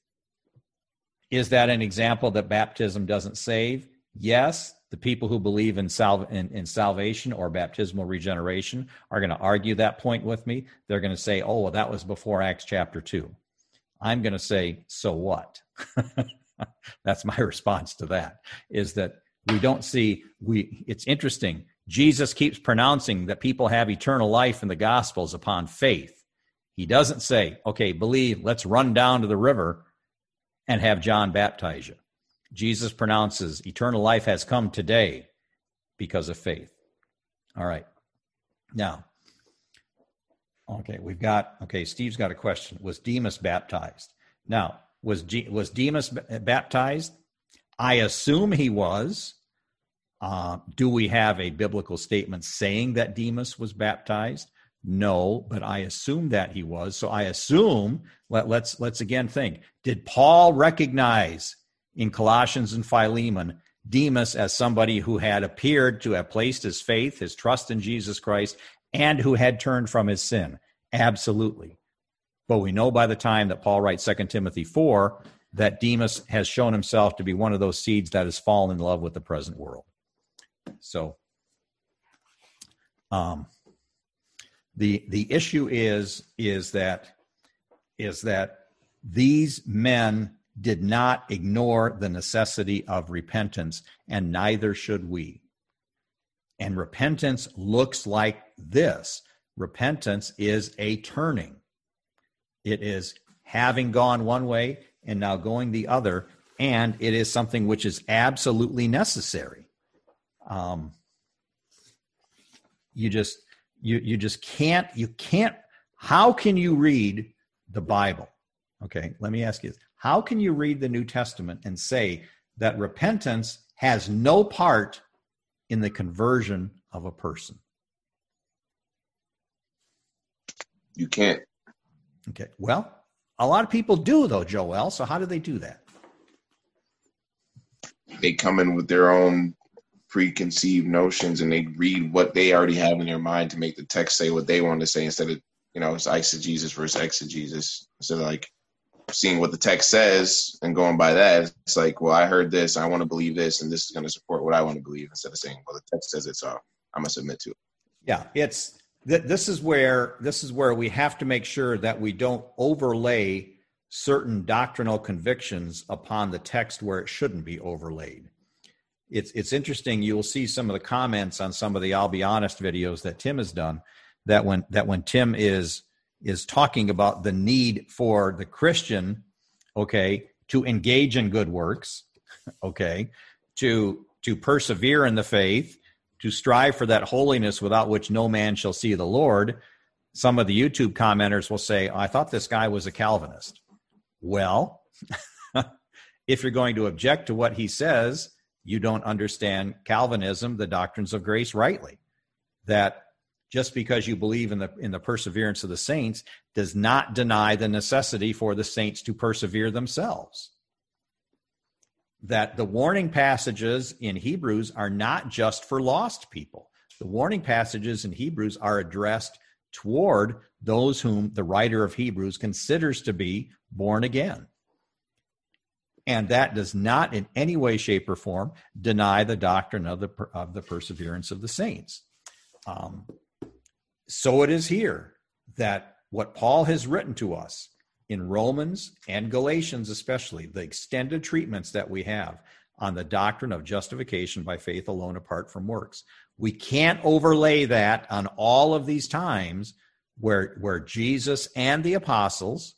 S1: Is that an example that baptism doesn't save? Yes. The people who believe in salvation or baptismal regeneration are going to argue that point with me. They're going to say, oh, well, that was before Acts chapter 2. I'm going to say, so what? That's my response to that, is that we don't see, it's interesting. Jesus keeps pronouncing that people have eternal life in the Gospels upon faith. He doesn't say, okay, believe, let's run down to the river and have John baptize you. Jesus pronounces eternal life has come today because of faith. All right. Now, Steve's got a question. Was Demas baptized? Now, was Demas baptized? I assume he was. Do we have a biblical statement saying that Demas was baptized? No, but I assume that he was. So I assume, let's again think. Did Paul recognize in Colossians and Philemon Demas as somebody who had appeared to have placed his faith, his trust in Jesus Christ, and who had turned from his sin? Absolutely. But we know by the time that Paul writes 2 Timothy 4 that Demas has shown himself to be one of those seeds that has fallen in love with the present world. So the issue is that these men did not ignore the necessity of repentance, and neither should we. And repentance looks like this. Repentance is a turning. It is having gone one way and now going the other, and it is something which is absolutely necessary. You just can't. How can you read the Bible? Okay, let me ask you this. How can you read the New Testament and say that repentance has no part in the conversion of a person?
S4: You can't.
S1: Okay, well, a lot of people do, though, Joel. So how do they do that?
S4: They come in with their own preconceived notions, and they read what they already have in their mind to make the text say what they want to say, instead of, it's eisegesis versus exegesis. Instead of like seeing what the text says and going by that, it's like, well, I heard this, I want to believe this, and this is going to support what I want to believe, instead of saying, well, the text says it, so I'm gonna submit to it.
S1: Yeah, this is where we have to make sure that we don't overlay certain doctrinal convictions upon the text where it shouldn't be overlaid. It's interesting. You will see some of the comments on some of the I'll Be Honest videos that Tim has done, that when Tim is talking about the need for the Christian, okay, to engage in good works, okay, to persevere in the faith, to strive for that holiness without which no man shall see the Lord. Some of the YouTube commenters will say, I thought this guy was a Calvinist. Well, if you're going to object to what he says, you don't understand Calvinism, the doctrines of grace, rightly. That just because you believe in the perseverance of the saints does not deny the necessity for the saints to persevere themselves. That the warning passages in Hebrews are not just for lost people. The warning passages in Hebrews are addressed toward those whom the writer of Hebrews considers to be born again. And that does not in any way, shape, or form deny the doctrine of the perseverance of the saints. So it is here that what Paul has written to us in Romans and Galatians especially, the extended treatments that we have on the doctrine of justification by faith alone apart from works, we can't overlay that on all of these times where Jesus and the apostles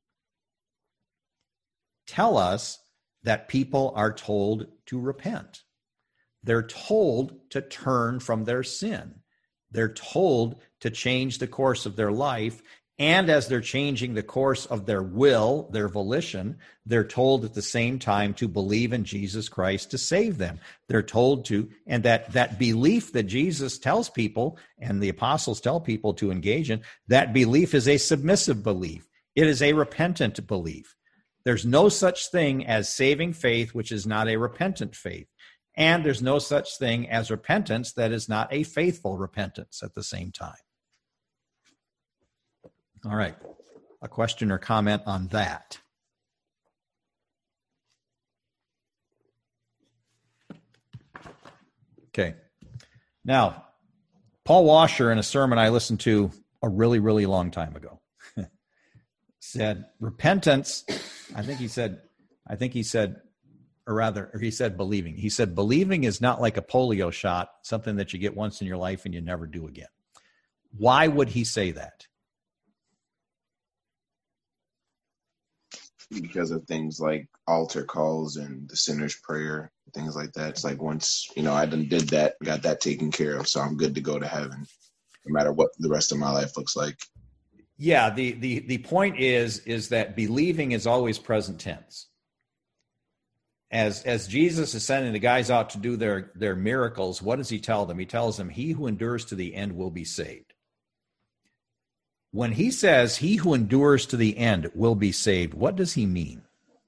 S1: tell us that people are told to repent. They're told to turn from their sin. They're told to change the course of their life. And as they're changing the course of their will, their volition, they're told at the same time to believe in Jesus Christ to save them. They're told to, and that belief that Jesus tells people and the apostles tell people to engage in, that belief is a submissive belief. It is a repentant belief. There's no such thing as saving faith, which is not a repentant faith. And there's no such thing as repentance that is not a faithful repentance at the same time. All right. A question or comment on that? Okay. Now, Paul Washer, in a sermon I listened to a really, really long time ago, said repentance, he said believing. He said believing is not like a polio shot, something that you get once in your life and you never do again. Why would he say that?
S4: Because of things like altar calls and the sinner's prayer, things like that. It's like once, I done did that, got that taken care of, so I'm good to go to heaven, no matter what the rest of my life looks like.
S1: Yeah, the point is that believing is always present tense. As Jesus is sending the guys out to do their miracles, what does he tell them? He tells them, he who endures to the end will be saved. When he says he who endures to the end will be saved, what does he mean?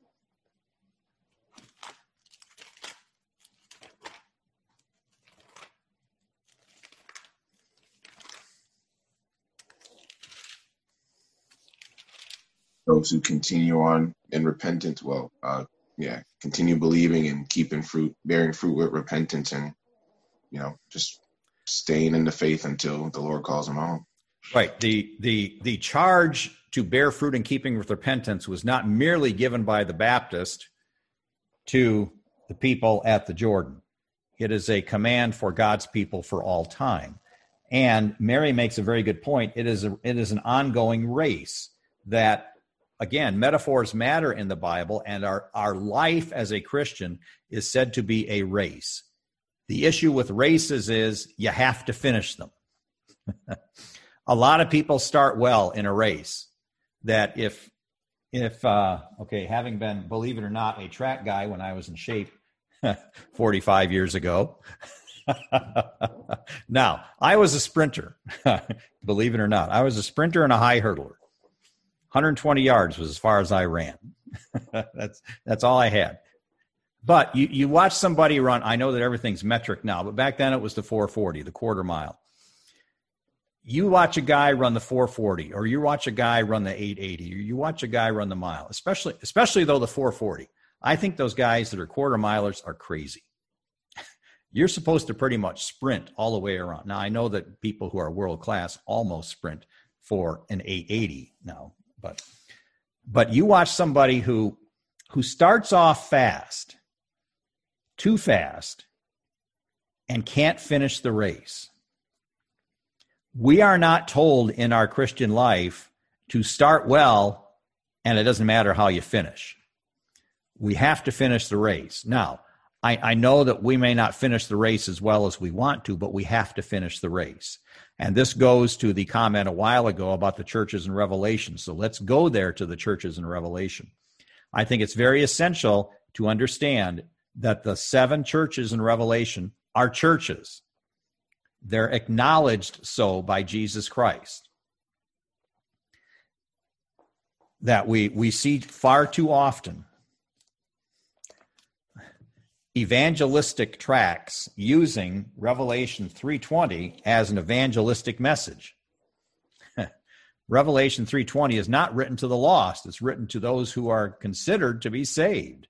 S4: Those who continue on in repentance, continue believing and bearing fruit with repentance, and just staying in the faith until the Lord calls them home.
S1: Right. The charge to bear fruit in keeping with repentance was not merely given by the Baptist to the people at the Jordan. It is a command for God's people for all time. And Mary makes a very good point. It is an ongoing race that again, metaphors matter in the Bible, and our life as a Christian is said to be a race. The issue with races is you have to finish them. A lot of people start well in a race that if having been, believe it or not, a track guy when I was in shape 45 years ago. Now, I was a sprinter, believe it or not. I was a sprinter and a high hurdler. 120 yards was as far as I ran. That's all I had. But you watch somebody run. I know that everything's metric now, but back then it was the 440, the quarter mile. You watch a guy run the 440, or you watch a guy run the 880, or you watch a guy run the mile, especially though the 440. I think those guys that are quarter milers are crazy. You're supposed to pretty much sprint all the way around. Now, I know that people who are world class almost sprint for an 880 now, but you watch somebody who starts off fast, too fast, and can't finish the race. We are not told in our Christian life to start well, and it doesn't matter how you finish. We have to finish the race. Now, I know that we may not finish the race as well as we want to, but we have to finish the race. And this goes to the comment a while ago about the churches in Revelation. So let's go there to the churches in Revelation. I think it's very essential to understand that the 7 churches in Revelation are churches. They're acknowledged so by Jesus Christ. That we see far too often evangelistic tracts using Revelation 3:20 as an evangelistic message. Revelation 3:20 is not written to the lost. It's written to those who are considered to be saved.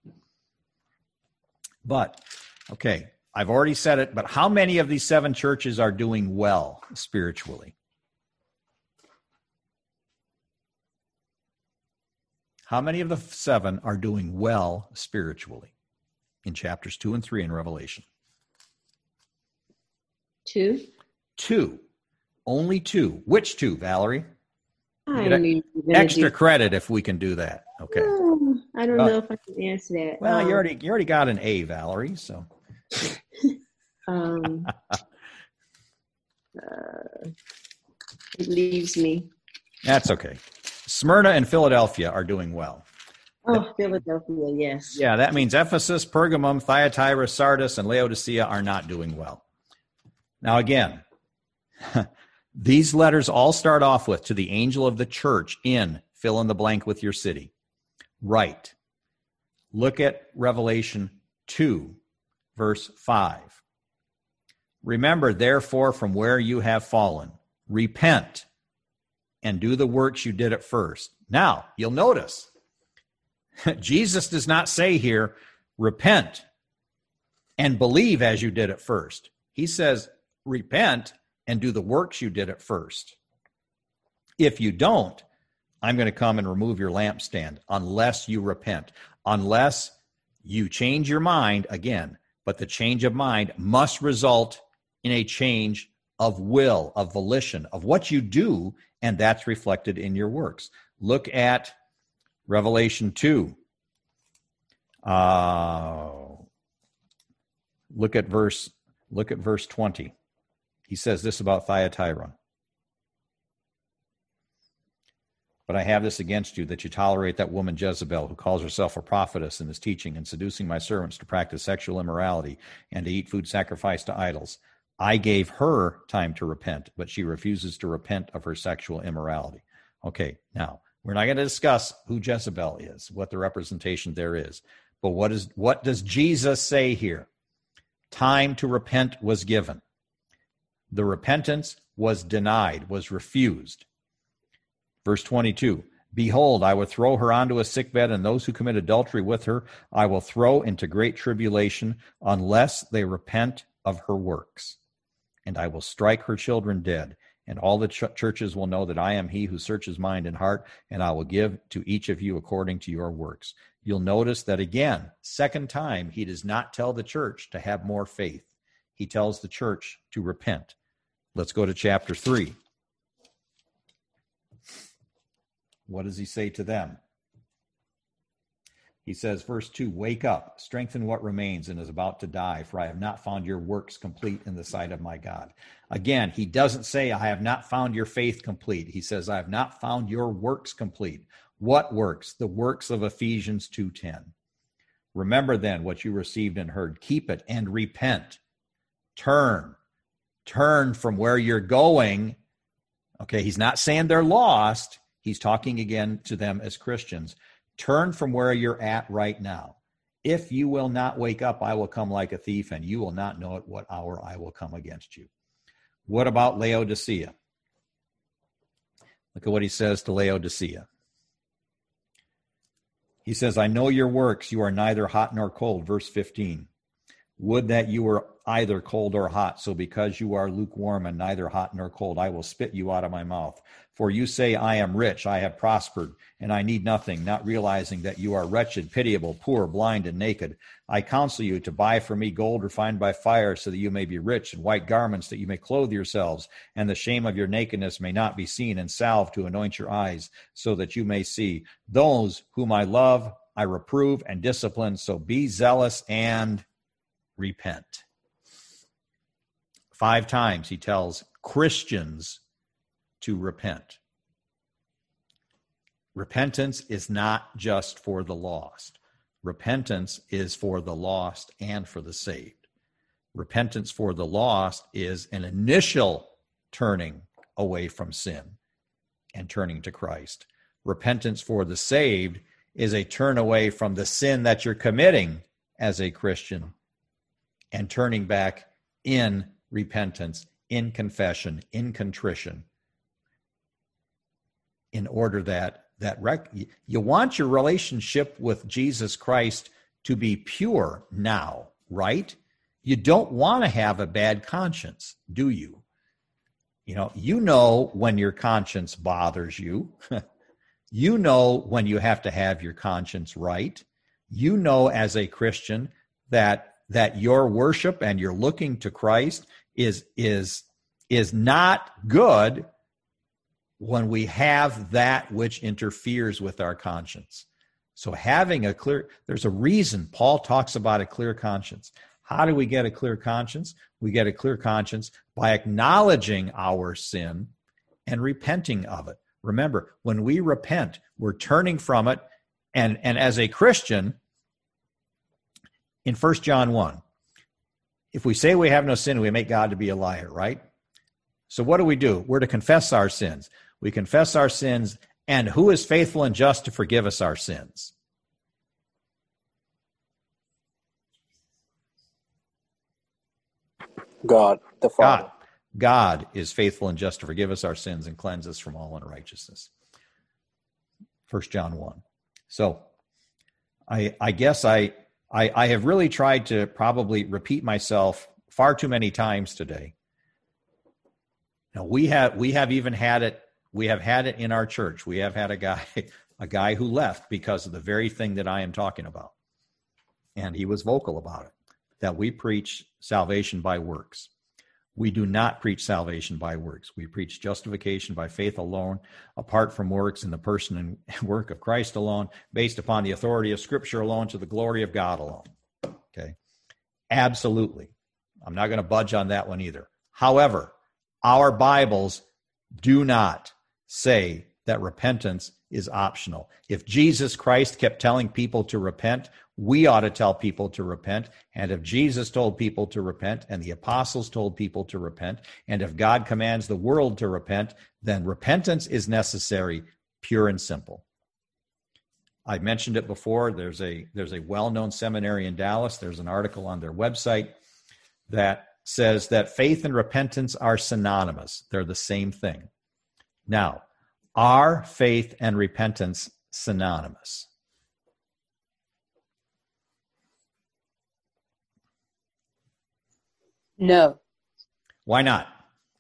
S1: But, okay, I've already said it, but how many of these 7 churches are doing well spiritually? How many of the 7 are doing well spiritually in chapters 2 and 3 in Revelation?
S9: 2.
S1: 2. Only 2. Which 2, Valerie?
S9: I need
S1: extra credit if we can do that. Okay.
S9: I don't know if I can answer that.
S1: Well, you already got an A, Valerie, so.
S9: It leaves me.
S1: That's okay. Smyrna and Philadelphia are doing well.
S9: Oh, Philadelphia, yes.
S1: Yeah, that means Ephesus, Pergamum, Thyatira, Sardis, and Laodicea are not doing well. Now, again, these letters all start off with, to the angel of the church in, fill in the blank with your city. Right. Look at Revelation 2, verse 5. Remember, therefore, from where you have fallen, repent and do the works you did at first. Now, you'll notice, Jesus does not say here, repent and believe as you did at first. He says, repent and do the works you did at first. If you don't, I'm going to come and remove your lampstand unless you repent, unless you change your mind again. But the change of mind must result in a change of will, of volition, of what you do, and that's reflected in your works. Look at Revelation 2. Look at verse 20. He says this about Thyatira. But I have this against you, that you tolerate that woman Jezebel, who calls herself a prophetess and is teaching and seducing my servants to practice sexual immorality and to eat food sacrificed to idols. I gave her time to repent, but she refuses to repent of her sexual immorality. Okay, now, we're not going to discuss who Jezebel is, what the representation there is. But what does Jesus say here? Time to repent was given. The repentance was denied, was refused. Verse 22, behold, I will throw her onto a sickbed, and those who commit adultery with her I will throw into great tribulation, unless they repent of her works. And I will strike her children dead, and all the churches will know that I am he who searches mind and heart, and I will give to each of you according to your works. You'll notice that again, second time, he does not tell the church to have more faith. He tells the church to repent. Let's go to chapter 3. What does he say to them? He says, verse 2, wake up, strengthen what remains and is about to die, for I have not found your works complete in the sight of my God. Again, he doesn't say, I have not found your faith complete. He says, I have not found your works complete. What works? The works of Ephesians 2:10. Remember then what you received and heard. Keep it and repent. Turn from where you're going. Okay, he's not saying they're lost. He's talking again to them as Christians. Turn from where you're at right now. If you will not wake up, I will come like a thief, and you will not know at what hour I will come against you. What about Laodicea? Look at what he says to Laodicea. He says, I know your works. You are neither hot nor cold. Verse 15. Would that you were either cold or hot. So because you are lukewarm and neither hot nor cold, I will spit you out of my mouth. For you say, I am rich, I have prospered, and I need nothing, not realizing that you are wretched, pitiable, poor, blind, and naked. I counsel you to buy for me gold refined by fire, so that you may be rich, and white garments, that you may clothe yourselves, and the shame of your nakedness may not be seen, and salve to anoint your eyes, so that you may see. Those whom I love, I reprove and discipline, so be zealous and repent. 5 times he tells Christians to repent. Repentance is not just for the lost. Repentance is for the lost and for the saved. Repentance for the lost is an initial turning away from sin and turning to Christ. Repentance for the saved is a turn away from the sin that you're committing as a Christian and turning back in repentance, in confession, in contrition, in order that you want your relationship with Jesus Christ to be pure now, right? You don't want to have a bad conscience, do you? You know when your conscience bothers you. You know when you have to have your conscience right. You know as a Christian that your worship and your looking to Christ is not good when we have that which interferes with our conscience. So having there's a reason Paul talks about a clear conscience. How do we get a clear conscience? We get a clear conscience by acknowledging our sin and repenting of it. Remember, when we repent, we're turning from it. And as a Christian, in 1 John 1, if we say we have no sin, we make God to be a liar, right? So what do? We're to confess our sins. We confess our sins, and who is faithful and just to forgive us our sins?
S5: God, the Father.
S1: God is faithful and just to forgive us our sins and cleanse us from all unrighteousness. 1 John 1. So I guess I have really tried to probably repeat myself far too many times today. Now, we have even had it. We have had it in our church. We have had a guy who left because of the very thing that I am talking about. And he was vocal about it, that we preach salvation by works. We do not preach salvation by works. We preach justification by faith alone, apart from works, in the person and work of Christ alone, based upon the authority of Scripture alone, to the glory of God alone. Okay? Absolutely. I'm not going to budge on that one either. However, our Bibles do not say that repentance is optional. If Jesus Christ kept telling people to repent, we ought to tell people to repent. And if Jesus told people to repent, and the apostles told people to repent, and if God commands the world to repent, then repentance is necessary, pure and simple. I mentioned it before. There's a well-known seminary in Dallas. There's an article on their website that says that faith and repentance are synonymous. They're the same thing. Now, are faith and repentance synonymous?
S6: No.
S1: Why not?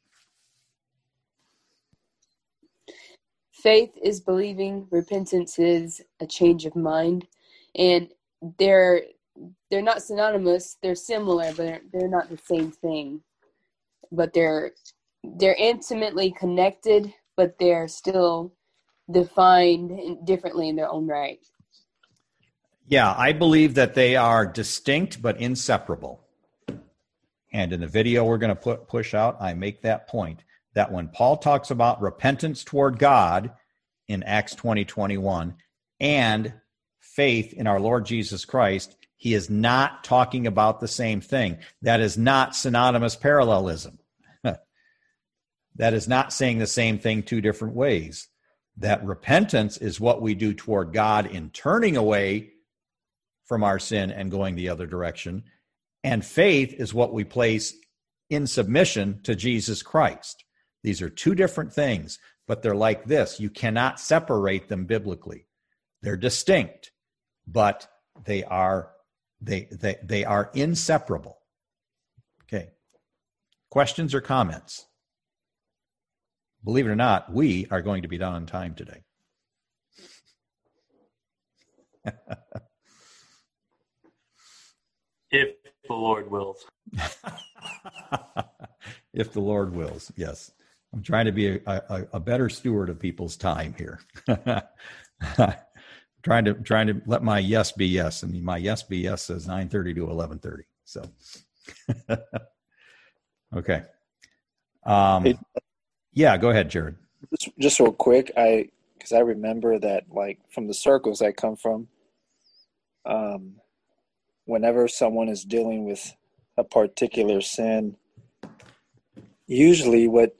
S6: Faith is believing, repentance is a change of mind, and they're not synonymous. They're similar, but they're not the same thing. But they're intimately connected, but they're still defined differently in their own right.
S1: Yeah, I believe that they are distinct but inseparable. And in the video we're going to push out, I make that point, that when Paul talks about repentance toward God in Acts 20:21 and faith in our Lord Jesus Christ, he is not talking about the same thing. That is not synonymous parallelism. That is not saying the same thing two different ways. That repentance is what we do toward God in turning away from our sin and going the other direction. And faith is what we place in submission to Jesus Christ. These are two different things, but they're like this. You cannot separate them biblically. They're distinct, but they are inseparable. Okay. Questions or comments? Believe it or not, we are going to be done on time today.
S2: If the Lord wills.
S1: If the Lord wills, yes. I'm trying to be a better steward of people's time here. trying to let my yes be yes, and my yes be yes says 9:30 to 11:30. So, okay. Yeah, go ahead, Jared.
S5: Just real quick, because I remember that, like, from the circles I come from, whenever someone is dealing with a particular sin, usually what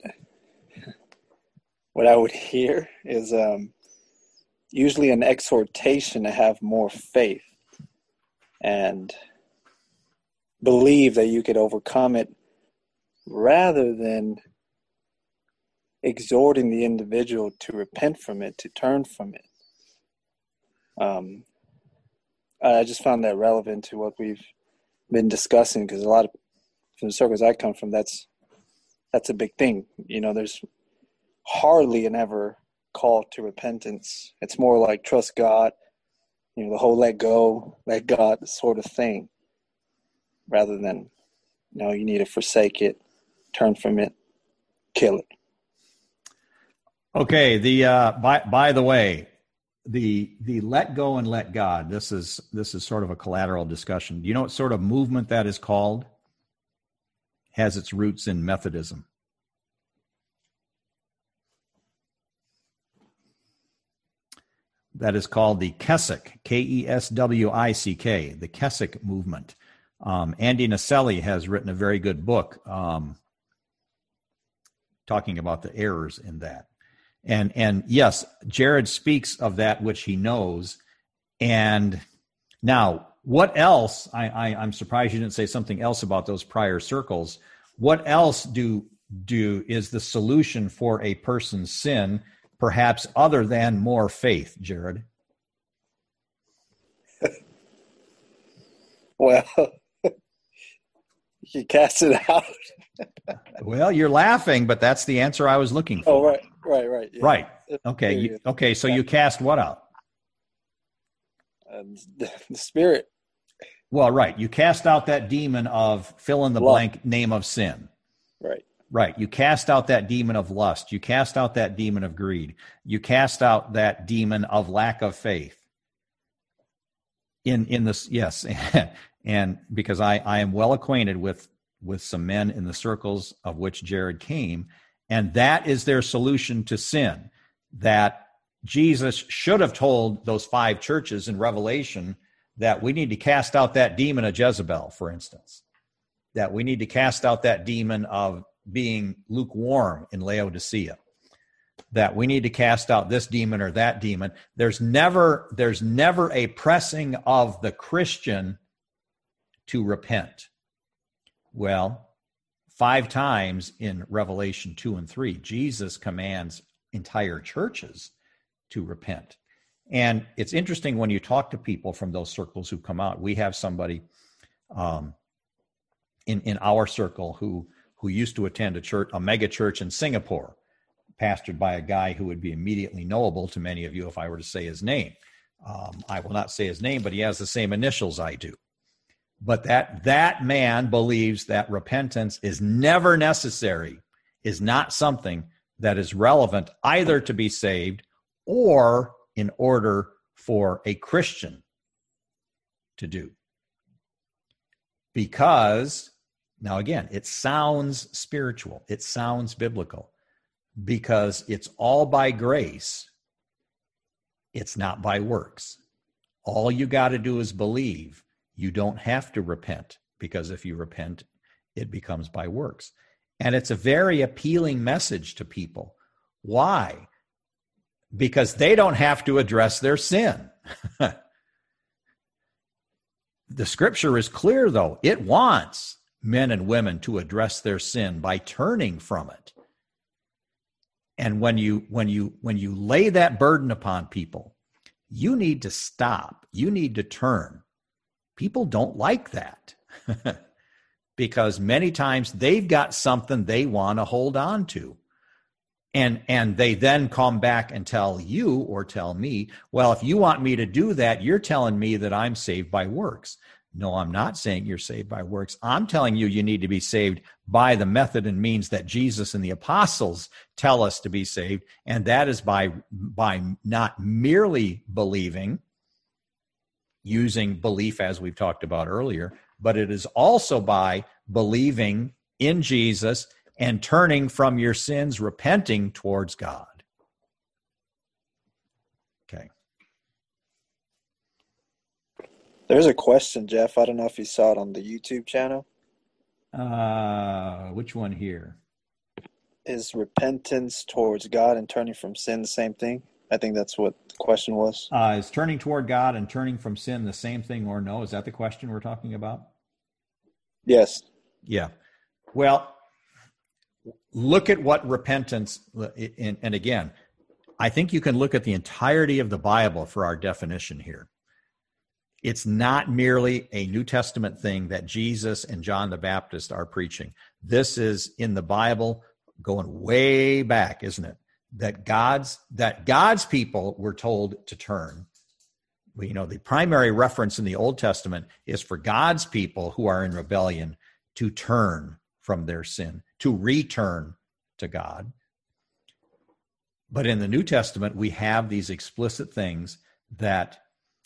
S5: I would hear is usually an exhortation to have more faith and believe that you could overcome it, rather than exhorting the individual to repent from it, to turn from it. I just found that relevant to what we've been discussing, because a lot of, from the circles I come from, that's a big thing. You know, there's hardly an ever call to repentance. It's more like trust God, you know, the whole let go, let God sort of thing, rather than, you know, you need to forsake it, turn from it, kill it.
S1: Okay. By the way, the let go and let God, this is sort of a collateral discussion. Do you know what sort of movement that is called? Has its roots in Methodism. That is called the Keswick, Keswick, the Keswick movement. Andy Naselli has written a very good book talking about the errors in that. And yes, Jared speaks of that which he knows. And now, what else? I'm surprised you didn't say something else about those prior circles. What else is the solution for a person's sin, perhaps other than more faith, Jared?
S5: Well, you cast it out.
S1: Well, you're laughing, but that's the answer I was looking for.
S5: Oh, right. Yeah.
S1: Right. Okay. So you cast what out?
S5: The spirit.
S1: Well, right. You cast out that demon of fill in the blank name of sin. Right. You cast out that demon of lust. You cast out that demon of greed. You cast out that demon of lack of faith. In this, yes. And because I am well acquainted with some men in the circles of which Jared came, and that is their solution to sin. That Jesus should have told those 5 churches in Revelation that we need to cast out that demon of Jezebel, for instance. That we need to cast out that demon of being lukewarm in Laodicea. That we need to cast out this demon or that demon. There's never a pressing of the Christian to repent. Well, 5 times in Revelation 2 and 3, Jesus commands entire churches to repent. And it's interesting when you talk to people from those circles who come out. We have somebody in our circle who used to attend a mega church in Singapore, pastored by a guy who would be immediately knowable to many of you if I were to say his name. I will not say his name, but he has the same initials I do. But that man believes that repentance is never necessary, is not something that is relevant either to be saved or in order for a Christian to do. Because, now again, it sounds spiritual, it sounds biblical, because it's all by grace, it's not by works. All you got to do is believe. You don't have to repent, because if you repent, it becomes by works. And it's a very appealing message to people. Why? Because they don't have to address their sin. The scripture is clear, though. It wants men and women to address their sin by turning from it. And when you lay that burden upon people, you need to stop. You need to turn. People don't like that because many times they've got something they want to hold on to. And they then come back and tell you or tell me, well, if you want me to do that, you're telling me that I'm saved by works. No, I'm not saying you're saved by works. I'm telling you you need to be saved by the method and means that Jesus and the apostles tell us to be saved, and that is by not merely believing, using belief as we've talked about earlier, but it is also by believing in Jesus and turning from your sins, repenting towards God. Okay.
S5: There's a question, Jeff. I don't know if you saw it on the YouTube channel.
S1: Which one here?
S5: Is repentance towards God and turning from sin the same thing? I think that's what the question was.
S1: Is turning toward God and turning from sin the same thing or no? Is that the question we're talking about?
S5: Yes.
S1: Yeah. Well, look at what repentance, and again, I think you can look at the entirety of the Bible for our definition here. It's not merely a New Testament thing that Jesus and John the Baptist are preaching. This is in the Bible going way back, isn't it? That God's people were told to turn. You know, the primary reference in the Old Testament is for God's people who are in rebellion to turn from their sin, to return to God. But in the New Testament, we have these explicit things that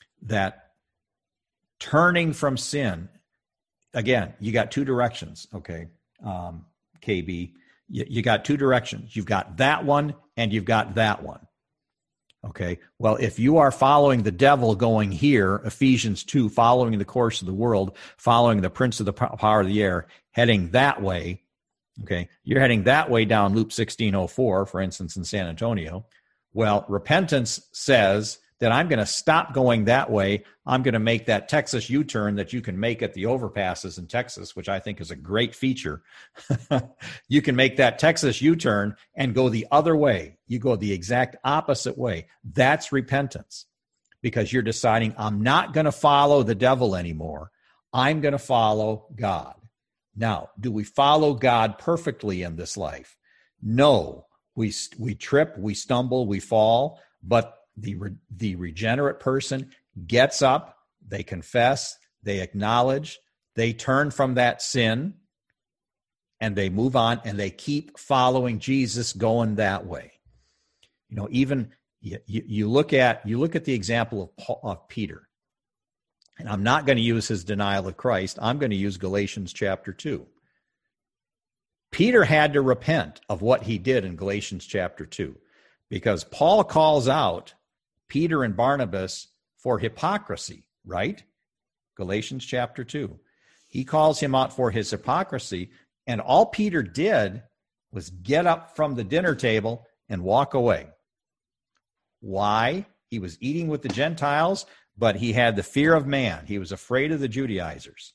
S1: turning from sin, again, you got two directions, okay, KB. You got two directions. You've got that one and you've got that one. Okay, well, if you are following the devil going here, Ephesians 2, following the course of the world, following the prince of the power of the air, heading that way, okay, you're heading that way down Loop 1604, for instance, in San Antonio. Well, repentance says that I'm going to stop going that way. I'm going to make that Texas U-turn that you can make at the overpasses in Texas, which I think is a great feature. You can make that Texas U-turn and go the other way. You go the exact opposite way. That's repentance, because you're deciding I'm not going to follow the devil anymore. I'm going to follow God. Now, do we follow God perfectly in this life? No. We trip, we stumble, we fall, but the regenerate person gets up, they confess, they acknowledge, they turn from that sin, and they move on, and they keep following Jesus going that way. You know, even you look at the example of Peter, and I'm not going to use his denial of Christ. I'm going to use Galatians chapter 2. Peter had to repent of what he did in Galatians chapter 2, because Paul calls out Peter and Barnabas for hypocrisy, right? Galatians chapter 2. He calls him out for his hypocrisy, and all Peter did was get up from the dinner table and walk away. Why? He was eating with the Gentiles, but he had the fear of man. He was afraid of the Judaizers.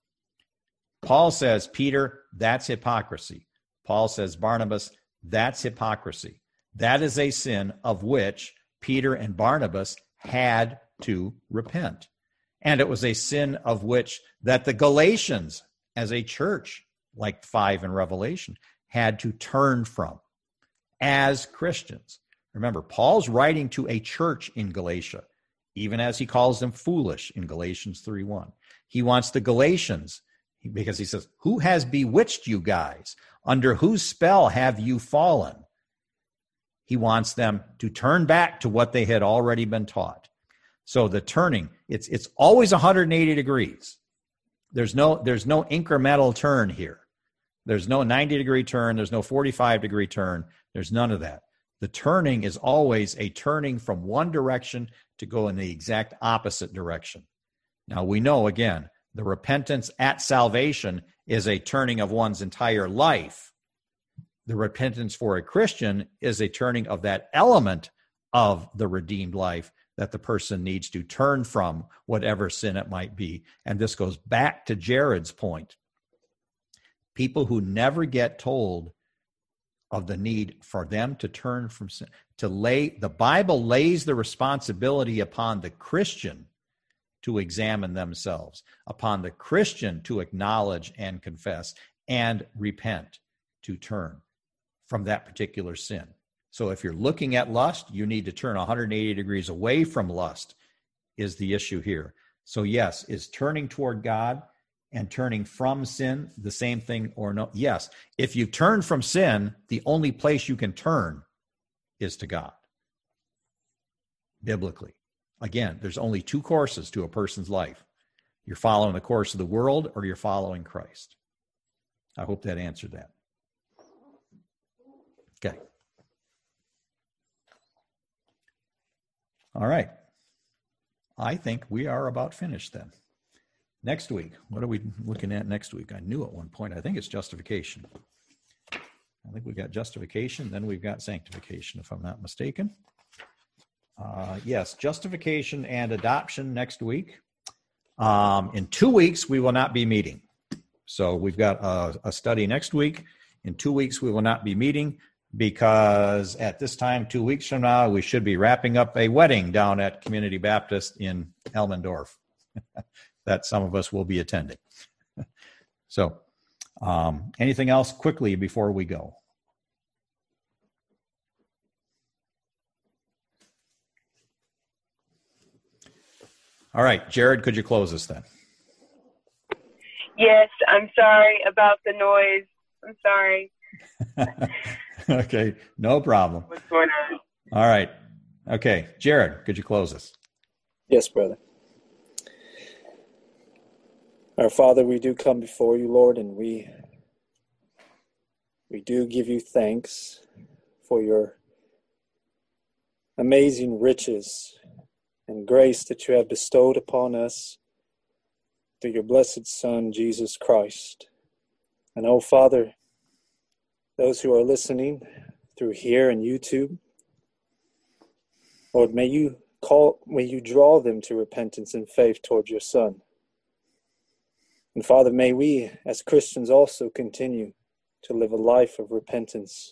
S1: Paul says, Peter, that's hypocrisy. Paul says, Barnabas, that's hypocrisy. That is a sin of which Peter and Barnabas had to repent. And it was a sin of which that the Galatians, as a church, like 5 in Revelation, had to turn from as Christians. Remember, Paul's writing to a church in Galatia, even as he calls them foolish in Galatians 3:1. He wants the Galatians, because he says, who has bewitched you guys? Under whose spell have you fallen? He wants them to turn back to what they had already been taught. So the turning, it's always 180 degrees. There's no incremental turn here. There's no 90-degree turn. There's no 45-degree turn. There's none of that. The turning is always a turning from one direction to go in the exact opposite direction. Now, we know, again, the repentance at salvation is a turning of one's entire life. The repentance for a Christian is a turning of that element of the redeemed life that the person needs to turn from, whatever sin it might be. And this goes back to Jared's point. People who never get told of the need for them to turn from sin, the Bible lays the responsibility upon the Christian to examine themselves, upon the Christian to acknowledge and confess and repent, to turn from that particular sin. So if you're looking at lust, you need to turn 180 degrees away from lust, is the issue here. So yes, is turning toward God and turning from sin the same thing or no? Yes. If you turn from sin, the only place you can turn is to God, biblically. Again, there's only two courses to a person's life. You're following the course of the world or you're following Christ. I hope that answered that. Okay. All right. I think we are about finished then. Next week, what are we looking at next week? I knew at one point, I think it's justification. I think we've got justification, then we've got sanctification, if I'm not mistaken. Yes, justification and adoption next week. In 2 weeks, we will not be meeting. So we've got a study next week. In 2 weeks, we will not be meeting because at this time, 2 weeks from now, we should be wrapping up a wedding down at Community Baptist in Elmendorf that some of us will be attending. So anything else quickly before we go? All right, Jared, could you close us then?
S6: Yes, I'm sorry about the noise. I'm sorry.
S1: Okay, no problem.
S6: What's going on?
S1: All right. Okay, Jared, could you close us?
S5: Yes, brother. Our Father, we do come before you, Lord, and we do give you thanks for your amazing riches and grace that you have bestowed upon us through your blessed Son, Jesus Christ. And oh, Father, those who are listening through here and YouTube, Lord, may you draw them to repentance and faith toward your Son. And Father, may we as Christians also continue to live a life of repentance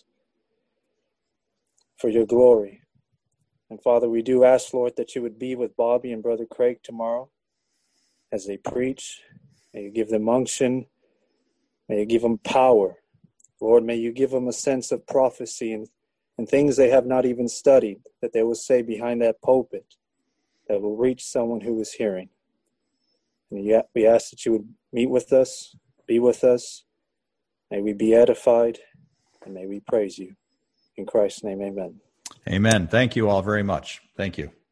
S5: for your glory. And Father, we do ask, Lord, that you would be with Bobby and Brother Craig tomorrow as they preach. May you give them unction. May you give them power. Lord, may you give them a sense of prophecy and things they have not even studied, that they will say behind that pulpit that will reach someone who is hearing. And yet we ask that you would meet with us, be with us. May we be edified, and may we praise you. In Christ's name, amen.
S1: Amen. Thank you all very much. Thank you.